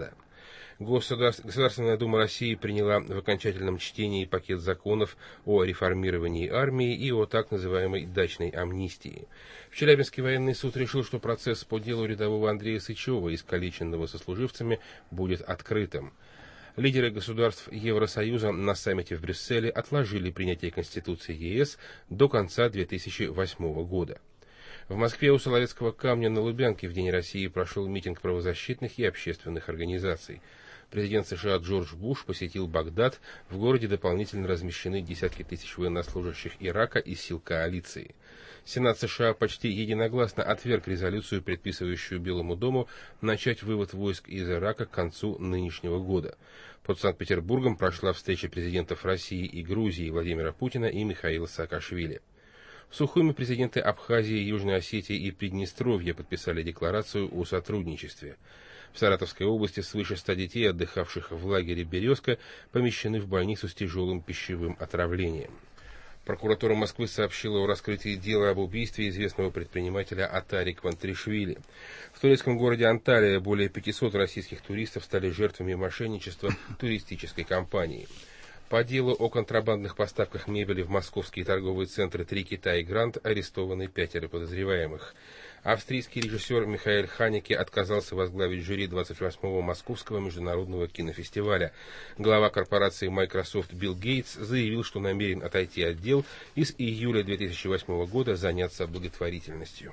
Государственная дума России приняла в окончательном чтении пакет законов о реформировании армии и о так называемой дачной амнистии. В Челябинский военный суд решил, что процесс по делу рядового Андрея Сычева, искалеченного сослуживцами, будет открытым. Лидеры государств Евросоюза на саммите в Брюсселе отложили принятие Конституции ЕС до конца две тысячи восьмого года. В Москве у Соловецкого камня на Лубянке в День России прошел митинг правозащитных и общественных организаций. Президент США Джордж Буш посетил Багдад. В городе дополнительно размещены десятки тысяч военнослужащих Ирака и сил коалиции. Сенат США почти единогласно отверг резолюцию, предписывающую Белому дому начать вывод войск из Ирака к концу нынешнего года. Под Санкт-Петербургом прошла встреча президентов России и Грузии Владимира Путина и Михаила Саакашвили. В Сухуми президенты Абхазии, Южной Осетии и Приднестровья подписали декларацию о сотрудничестве. В Саратовской области свыше ста детей, отдыхавших в лагере «Березка», помещены в больницу с тяжелым пищевым отравлением. Прокуратура Москвы сообщила о раскрытии дела об убийстве известного предпринимателя Атари Квантришвили. В турецком городе Анталия более пятисот российских туристов стали жертвами мошенничества туристической компании. По делу о контрабандных поставках мебели в московские торговые центры «Три Кита» и «Грант» арестованы пятеро подозреваемых. Австрийский режиссер Михаэль Ханеке отказался возглавить жюри двадцать восьмого Московского международного кинофестиваля. Глава корпорации Microsoft Билл Гейтс заявил, что намерен отойти от дел и с июля две тысячи восьмого года заняться благотворительностью.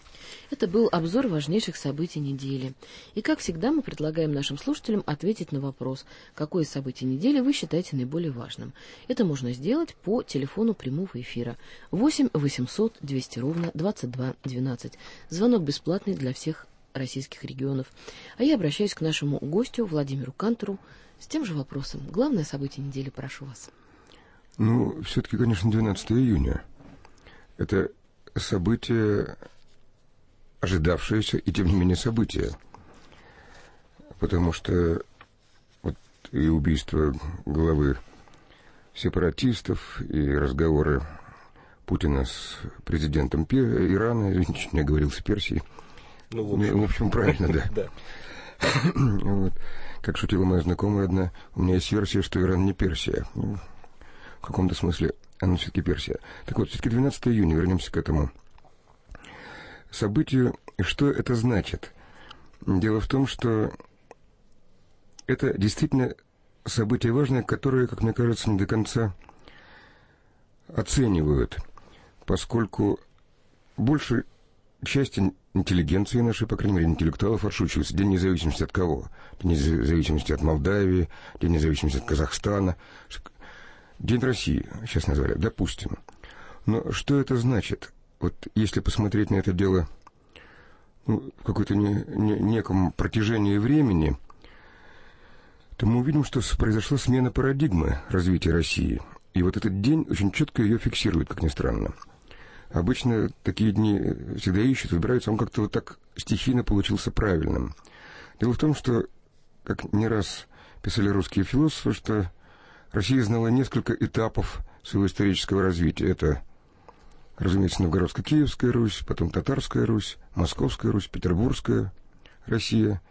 Это был обзор важнейших событий недели. И, как всегда, мы предлагаем нашим слушателям ответить на вопрос, какое событие недели вы считаете наиболее важным. Это можно сделать по телефону прямого эфира восемь восемьсот двести ровно двадцать два двенадцать. Звонок бесплатный для всех российских регионов. А я обращаюсь к нашему гостю Владимиру Кантору с тем же вопросом. Главное событие недели, прошу вас. Ну, все-таки, конечно, двенадцатого июня. Это событие, ожидавшееся и, тем не менее, событие. Потому что вот и убийство главы сепаратистов, и разговоры Путина с президентом Ирана, чуть не оговорился, Персии. Ну, в общем, в общем правильно, да. да. Вот. Как шутила моя знакомая одна, у меня есть версия, что Иран не Персия. Ну, в каком-то смысле она все-таки Персия. Так вот, все-таки двенадцатого июня, вернемся к этому событию. Что это значит? Дело в том, что это действительно событие важное, которое, как мне кажется, не до конца оценивают, поскольку большая часть интеллигенции нашей, по крайней мере, интеллектуалов, отшучивается. День независимости от кого? День независимости от Молдавии, День независимости от Казахстана, День России, сейчас назвали, допустим. Но что это значит? Вот если посмотреть на это дело, ну, в какой-то не, не, неком протяжении времени, то мы увидим, что произошла смена парадигмы развития России. И вот этот день очень четко ее фиксирует, как ни странно. Обычно такие дни всегда ищут, выбираются, он как-то вот так стихийно получился правильным. Дело в том, что, как не раз писали русские философы, что Россия знала несколько этапов своего исторического развития. Это, разумеется, Новгородско-Киевская Русь, потом Татарская Русь, Московская Русь, Петербургская Россия,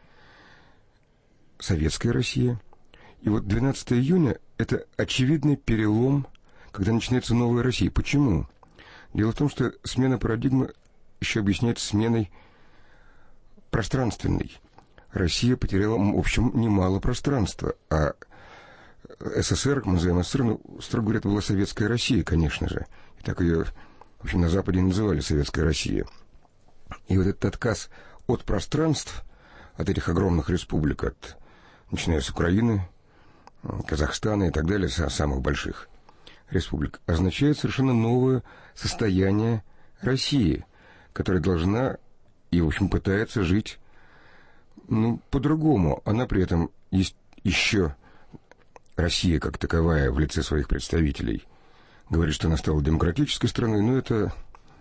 Советская Россия. И вот двенадцатого июня – это очевидный перелом, когда начинается новая Россия. Почему? Дело в том, что смена парадигмы еще объясняется сменой пространственной. Россия потеряла, в общем, немало пространства, а СССР, мы называем СССР, ну, строго говоря, это была Советская Россия, конечно же. И так ее, в общем, на Западе называли Советская Россия. И вот этот отказ от пространств, от этих огромных республик, от, начиная с Украины, Казахстана и так далее, самых больших республик, означает совершенно новое состояние России, которая должна и, в общем, пытается жить, ну, по-другому. Она при этом есть еще Россия как таковая в лице своих представителей. Говорит, что она стала демократической страной, но это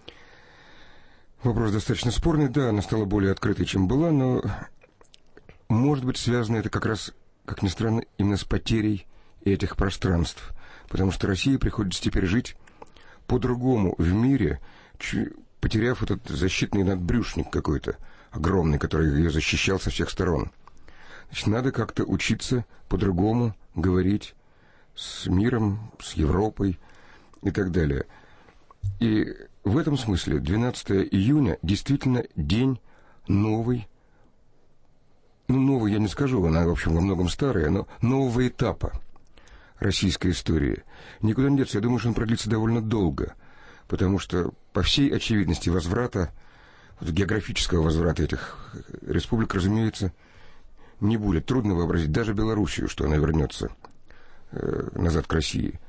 вопрос достаточно спорный. Да, она стала более открытой, чем была, но может быть связано это как раз, как ни странно, именно с потерей этих пространств. Потому что России приходится теперь жить по-другому в мире, потеряв этот защитный надбрюшник какой-то огромный, который ее защищал со всех сторон. Значит, надо как-то учиться по-другому говорить с миром, с Европой и так далее. И в этом смысле двенадцатого июня действительно день новый, ну, новый я не скажу, она, в общем, во многом старая, но нового этапа российской истории. Никуда не деться, я думаю, что он продлится довольно долго, потому что, по всей очевидности, возврата, вот, географического возврата этих республик, разумеется, не будет. Трудно вообразить даже Белоруссию, что она вернется э, назад к России.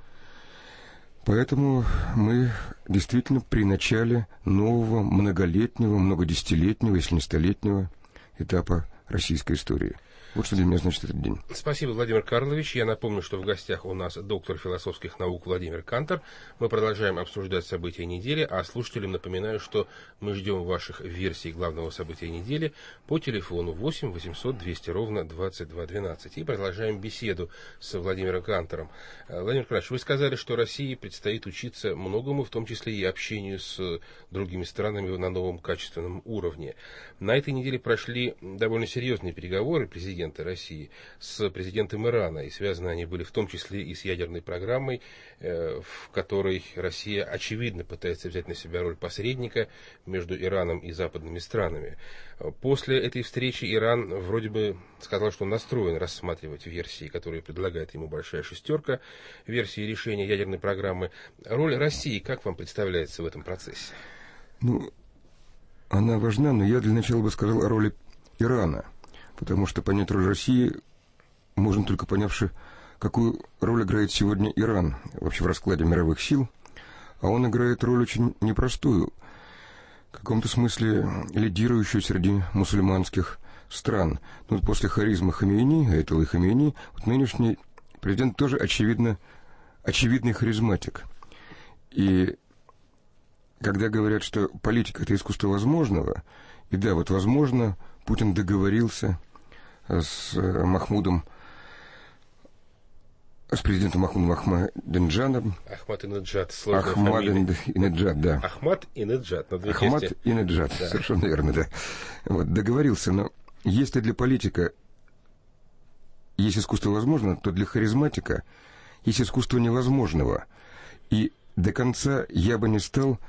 Поэтому мы действительно при начале нового, многолетнего, многодесятилетнего, если не столетнего этапа российской истории. Вот что для меня значит этот день. Спасибо, Владимир Карлович. Я напомню, что в гостях у нас доктор философских наук Владимир Кантор. Мы продолжаем обсуждать события недели, а слушателям напоминаю, что мы ждем ваших версий главного события недели по телефону восемь восемьсот двести ровно двадцать два двенадцать. И продолжаем беседу с Владимиром Кантором. Владимир Карлович, вы сказали, что России предстоит учиться многому, в том числе и общению с другими странами на новом качественном уровне. На этой неделе прошли довольно серьезные переговоры президента России с президентом Ирана, и связаны они были в том числе и с ядерной программой, э, в которой Россия очевидно пытается взять на себя роль посредника между Ираном и западными странами. После этой встречи Иран вроде бы сказал, что он настроен рассматривать версии, которые предлагает ему Большая Шестерка, версии решения ядерной программы. Роль России, как вам представляется в этом процессе? Ну, она важна, но я для начала бы сказал о роли Ирана. Потому что понять роль России можно только понявши, какую роль играет сегодня Иран вообще в раскладе мировых сил. А он играет роль очень непростую, в каком-то смысле лидирующую среди мусульманских стран. Ну, после харизма Хамейни, Аятоллы Хамейни, вот нынешний президент тоже очевидно, очевидный харизматик. И когда говорят, что политика — это искусство возможного, и да, вот возможно, Путин договорился с Махмудом, с президентом Махмудом Ахмадинеджадом. Ахмадинеджад, сложная фамилия. Ахмадинеджад, да. Ахмадинеджад, на две части. Ахмадинеджад, да. Совершенно верно, да. Вот, договорился, но если для политика есть искусство возможного, то для харизматика есть искусство невозможного. И до конца я бы не стал,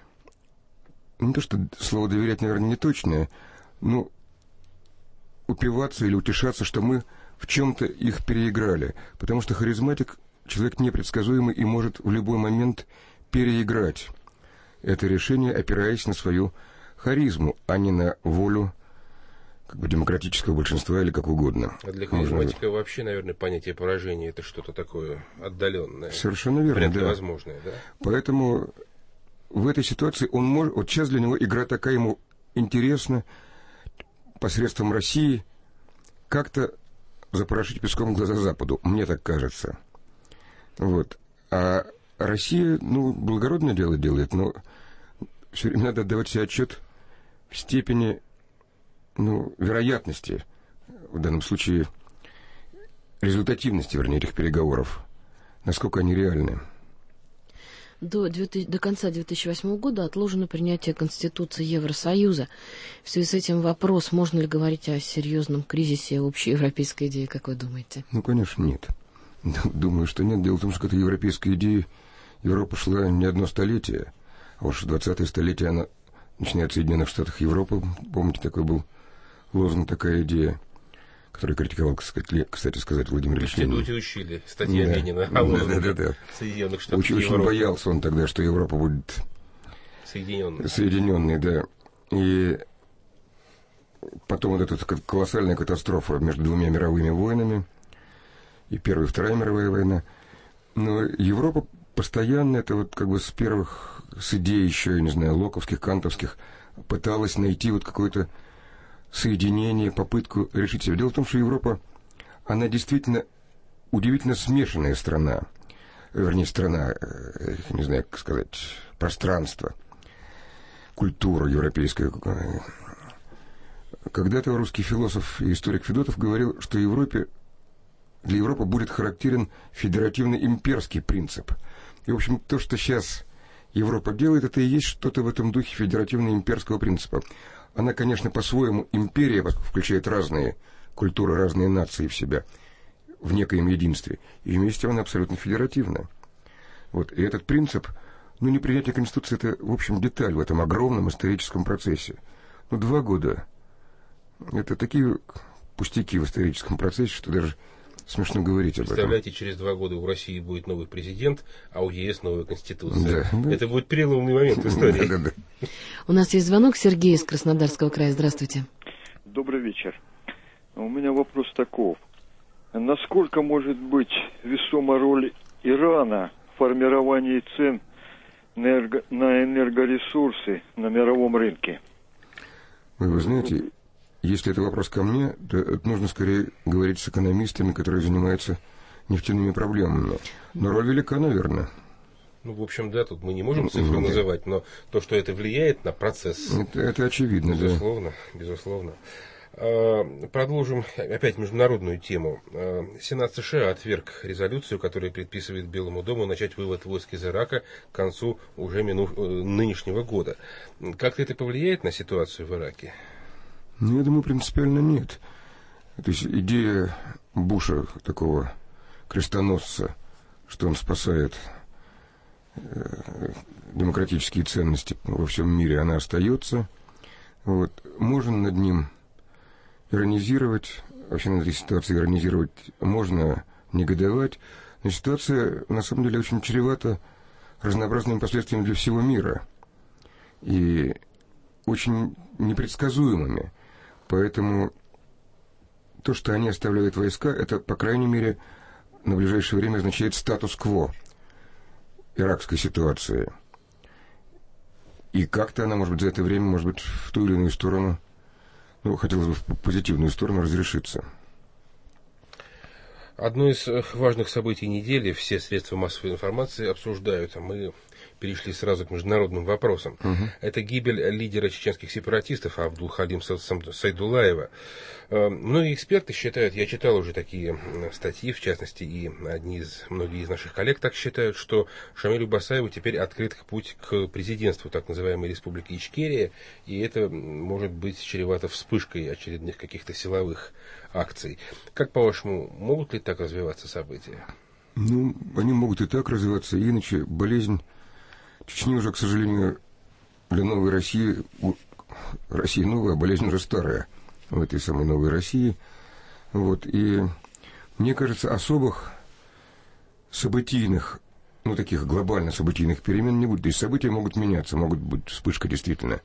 не то что слово «доверять», наверное, не точное, но упиваться или утешаться, что мы в чем-то их переиграли. Потому что харизматик — человек непредсказуемый и может в любой момент переиграть это решение, опираясь на свою харизму, а не на волю как бы демократического большинства или как угодно. А для харизматика Можно... вообще, наверное, понятие поражения — это что-то такое отдаленное. Совершенно верно, вряд ли да. возможное, да. Поэтому в этой ситуации он может... Вот сейчас для него игра такая, ему интересна, посредством России как-то запорошить песком глаза Западу, мне так кажется. Вот. А Россия, ну, благородное дело делает, но все время надо отдавать себе отчет в степени, ну, вероятности, в данном случае результативности, вернее, этих переговоров, насколько они реальны. До, до конца две тысячи восьмого года отложено принятие Конституции Евросоюза. В связи с этим вопрос, можно ли говорить о серьезном кризисе общей европейской идеи, как вы думаете? Ну, конечно, нет. Думаю, что нет. Дело в том, что к этой европейской идее Европа шла не одно столетие, а уж в двадцатое столетие она начинает в Соединенных Штатах Европы. Помните, такой был лозунг, такая идея, который критиковал, кстати сказать, Владимир Ильич Ленин. В институте учили, статья да. Ленина о лозунге да, да, да. Соединенных Штатов Очень, очень боялся он тогда, что Европа будет соединенной. Соединенной, да. И потом вот эта колоссальная катастрофа между двумя мировыми войнами, и Первая и Вторая мировая война. Но Европа постоянно, это вот как бы с первых, с идей еще, я не знаю, локовских, кантовских, пыталась найти вот какое-то соединение, попытку решить себя. Дело в том, что Европа, она действительно удивительно смешанная страна. Вернее, страна, не знаю, как сказать, пространство, культура европейская. Когда-то русский философ и историк Федотов говорил, что Европе, для Европы будет характерен федеративный имперский принцип. И, в общем, то, что сейчас Европа делает, это и есть что-то в этом духе федеративно-имперского принципа. Она, конечно, по-своему империя, включает разные культура, разные нации в себя, в некоем единстве. И вместе она абсолютно федеративна. Вот. И этот принцип, ну, непринятие Конституции, это, в общем, деталь в этом огромном историческом процессе. Ну, два года — это такие пустяки в историческом процессе, что даже смешно говорить об этом. Представляете, через два года у России будет новый президент, а у ЕС новая Конституция. Да, да. Это будет переломный момент в истории. Да, да, да. У нас есть звонок. Сергей из Краснодарского края. Здравствуйте. Добрый вечер. У меня вопрос таков. Насколько может быть весома роль Ирана в формировании цен на, энерго... на энергоресурсы на мировом рынке? Вы, вы знаете, если это вопрос ко мне, то это нужно скорее говорить с экономистами, которые занимаются нефтяными проблемами. Но роль велика, наверное. Ну, в общем, да, тут мы не можем цифры называть, но то, что это влияет на процесс... Это, это очевидно, безусловно, да. Безусловно. Продолжим опять международную тему. Сенат США отверг резолюцию, которая предписывает Белому дому начать вывод войск из Ирака к концу уже минув... нынешнего года. Как-то это повлияет на ситуацию в Ираке? Ну, я думаю, принципиально нет. То есть идея Буша, такого крестоносца, что он спасает э, демократические ценности во всем мире, она остается. Вот. Можно над ним иронизировать, вообще над этой ситуацией иронизировать можно, негодовать, но ситуация на самом деле очень чревата разнообразными последствиями для всего мира и очень непредсказуемыми. Поэтому то, что они оставляют войска, это, по крайней мере, на ближайшее время означает статус-кво иракской ситуации. И как-то она, может быть, за это время, может быть, в ту или иную сторону, ну, хотелось бы в позитивную сторону, разрешиться. Одно из важных событий недели все средства массовой информации обсуждают, а мы перешли сразу к международным вопросам. Uh-huh. Это гибель лидера чеченских сепаратистов Абдул-Халим Сайдуллаева. Многие эксперты считают, я читал уже такие статьи, в частности, и одни из, многие из наших коллег так считают, что Шамилю Басаеву теперь открыт путь к президентству так называемой республики Ичкерия, и это может быть чревато вспышкой очередных каких-то силовых акций. Как, по-вашему, могут ли так развиваться события? Ну, они могут и так развиваться, иначе болезнь Чечни уже, к сожалению, для новой России, Россия новая, а болезнь уже старая в этой самой новой России. Вот, и мне кажется, особых событийных, ну, таких глобально событийных перемен не будет. То есть события могут меняться, могут быть вспышка действительно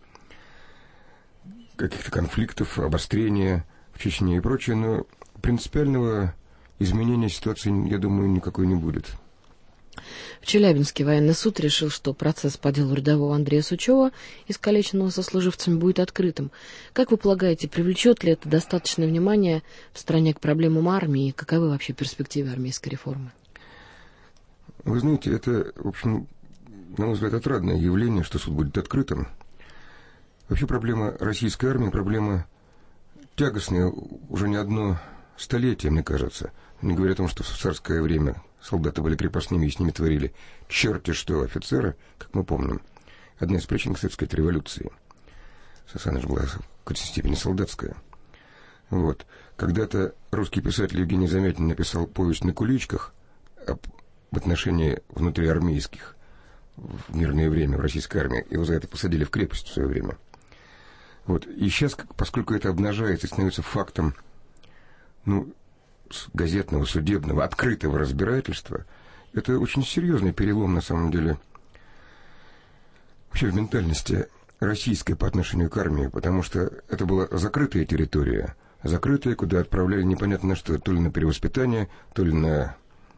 каких-то конфликтов, обострения в Чечне и прочее, но принципиального изменения ситуации, я думаю, никакой не будет. В Челябинске военный суд решил, что процесс по делу рядового Андрея Сучева, искалеченного сослуживцами, будет открытым. Как вы полагаете, привлечет ли это достаточное внимание в стране к проблемам армии? Каковы вообще перспективы армейской реформы? Вы знаете, это, в общем, на мой взгляд, отрадное явление, что суд будет открытым. Вообще проблема российской армии, проблема тягостная уже не одно столетие, мне кажется. Не говоря о том, что в царское время солдаты были крепостными и с ними творили черти что офицеры, как мы помним. Одна из причин, кстати сказать, революции. Она же была в какой-то степени солдатская. Вот. Когда-то русский писатель Евгений Замятин написал повесть «На куличках» об отношении внутриармейских в мирное время в российской армии. Его за это посадили в крепость в свое время. Вот. И сейчас, поскольку это обнажается и становится фактом, ну, газетного, судебного, открытого разбирательства, это очень серьезный перелом, на самом деле, вообще в ментальности российской по отношению к армии, потому что это была закрытая территория, закрытая, куда отправляли непонятно на что, то ли на перевоспитание, то ли на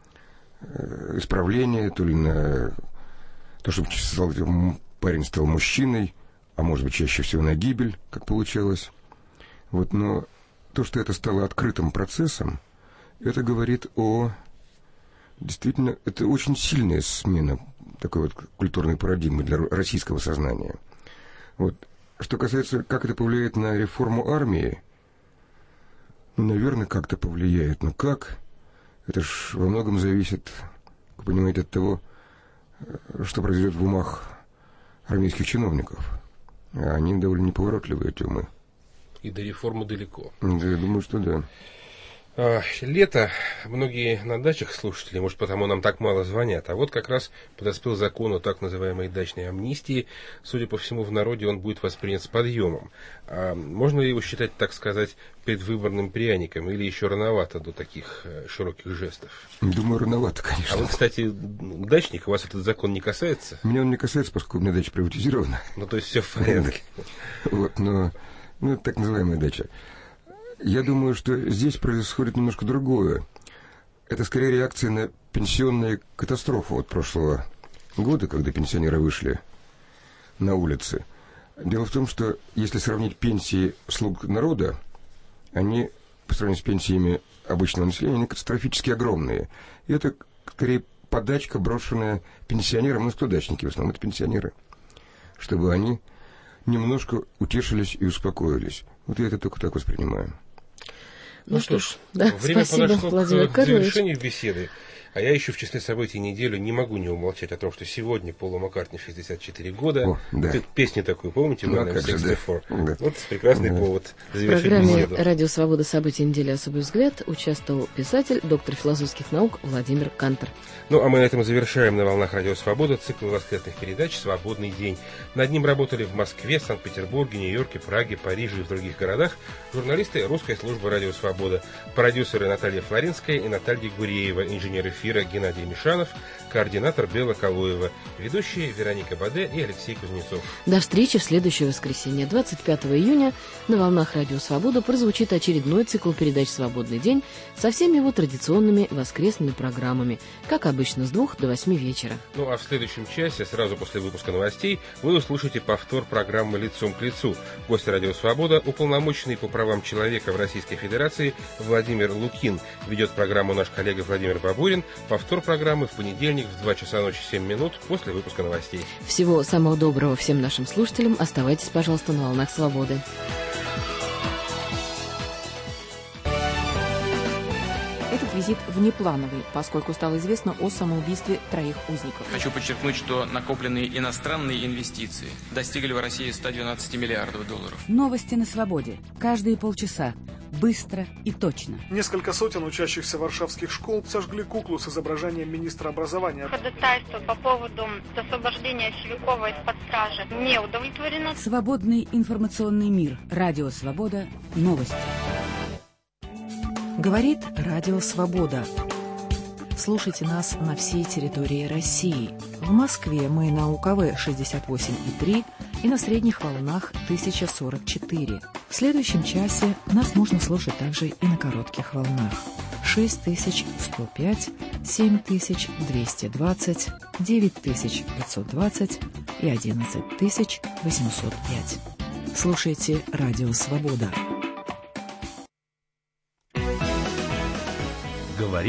э, исправление, то ли на то, чтобы парень стал мужчиной, а может быть чаще всего на гибель, как получалось. Вот, но то, что это стало открытым процессом, это говорит о... Действительно, это очень сильная смена такой вот культурной парадигмы для российского сознания. Вот. Что касается, как это повлияет на реформу армии, ну, наверное, как-то повлияет. Но как? Это ж во многом зависит, вы понимаете, от того, что произойдет в умах армейских чиновников. А они довольно неповоротливые, эти умы. и до реформы далеко. Да, я думаю, что да. Лето, многие на дачах слушатели, может, потому нам так мало звонят, а вот как раз подоспел закон о так называемой дачной амнистии. Судя по всему, в народе он будет воспринят с подъемом. А можно ли его считать, так сказать, предвыборным пряником, или еще рановато до таких широких жестов? Думаю, рановато, конечно. А вы, кстати, дачник, вас этот закон не касается? Меня он не касается, поскольку у меня дача приватизирована. Ну, то есть все в порядке. Вот, но, ну, это так называемая дача. Я думаю, что здесь происходит немножко другое. Это скорее реакция на пенсионную катастрофу от прошлого года, когда пенсионеры вышли на улицы. Дело в том, что если сравнить пенсии слуг народа, они, по сравнению с пенсиями обычного населения, они катастрофически огромные. И это скорее подачка, брошенная пенсионерам, ну, кто дачники в основном, это пенсионеры, чтобы они немножко утешились и успокоились. Вот я это только так воспринимаю. Ну, ну что ж, да, время спасибо, подошло Владимир к Карлович. завершению беседы. А я еще в числе событий недели не могу не умолчать о том, что сегодня Полу Маккартни шестьдесят четыре года. О, да. Песню такую, помните? Ну, Man как же, шестьдесят четыре. Да. Вот прекрасный Да. повод В завершить программе беседу. «Радио Свобода. События недели. Особый взгляд» участвовал писатель, доктор философских наук Владимир Кантор. Ну, а мы на этом завершаем на волнах Радио Свобода цикл воскресных передач «Свободный день». Над ним работали в Москве, Санкт-Петербурге, Нью-Йорке, Праге, Париже и в других городах журналисты русской службы Радио Свобода, продюсеры Наталья Флоринская и Наталья Гуреева, инженер эфира Геннадий Мишанов, координатор Белла Калуева, ведущие Вероника Баде и Алексей Кузнецов. До встречи в следующее воскресенье, двадцать пятого июня, на волнах Радио Свобода прозвучит очередной цикл передач «Свободный день» со всеми его традиционными воскресными программами, как обычно с двух до восьми вечера. Ну а в следующем часе, сразу после выпуска новостей, вы услышите повтор программы «Лицом к лицу». Гость Радио Свобода, уполномоченный по правам человека в Российской Федерации Владимир Лукин. Ведет программу наш коллега Владимир Бабурин. Повтор программы в понедельник в два часа ночи семь минут после выпуска новостей. Всего самого доброго всем нашим слушателям. Оставайтесь, пожалуйста, на волнах Свободы. Этот визит внеплановый, поскольку стало известно о самоубийстве троих узников. Хочу подчеркнуть, что накопленные иностранные инвестиции достигли в России ста двенадцати миллиардов долларов. Новости на свободе. Каждые полчаса. Быстро и точно. Несколько сотен учащихся варшавских школ сожгли куклу с изображением министра образования. Ходатайство по поводу освобождения Севякова из-под стражи не удовлетворено. Свободный информационный мир. Радио Свобода. Новости. Говорит Радио Свобода. Слушайте нас на всей территории России. В Москве мы на УКВ шестьдесят восемь и три и на средних волнах тысяча сорок четыре. В следующем часе нас можно слушать также и на коротких волнах. шесть тысяч сто пять, семь тысяч двести двадцать, девять тысяч пятьсот двадцать и одиннадцать тысяч восемьсот пять. Слушайте Радио Свобода.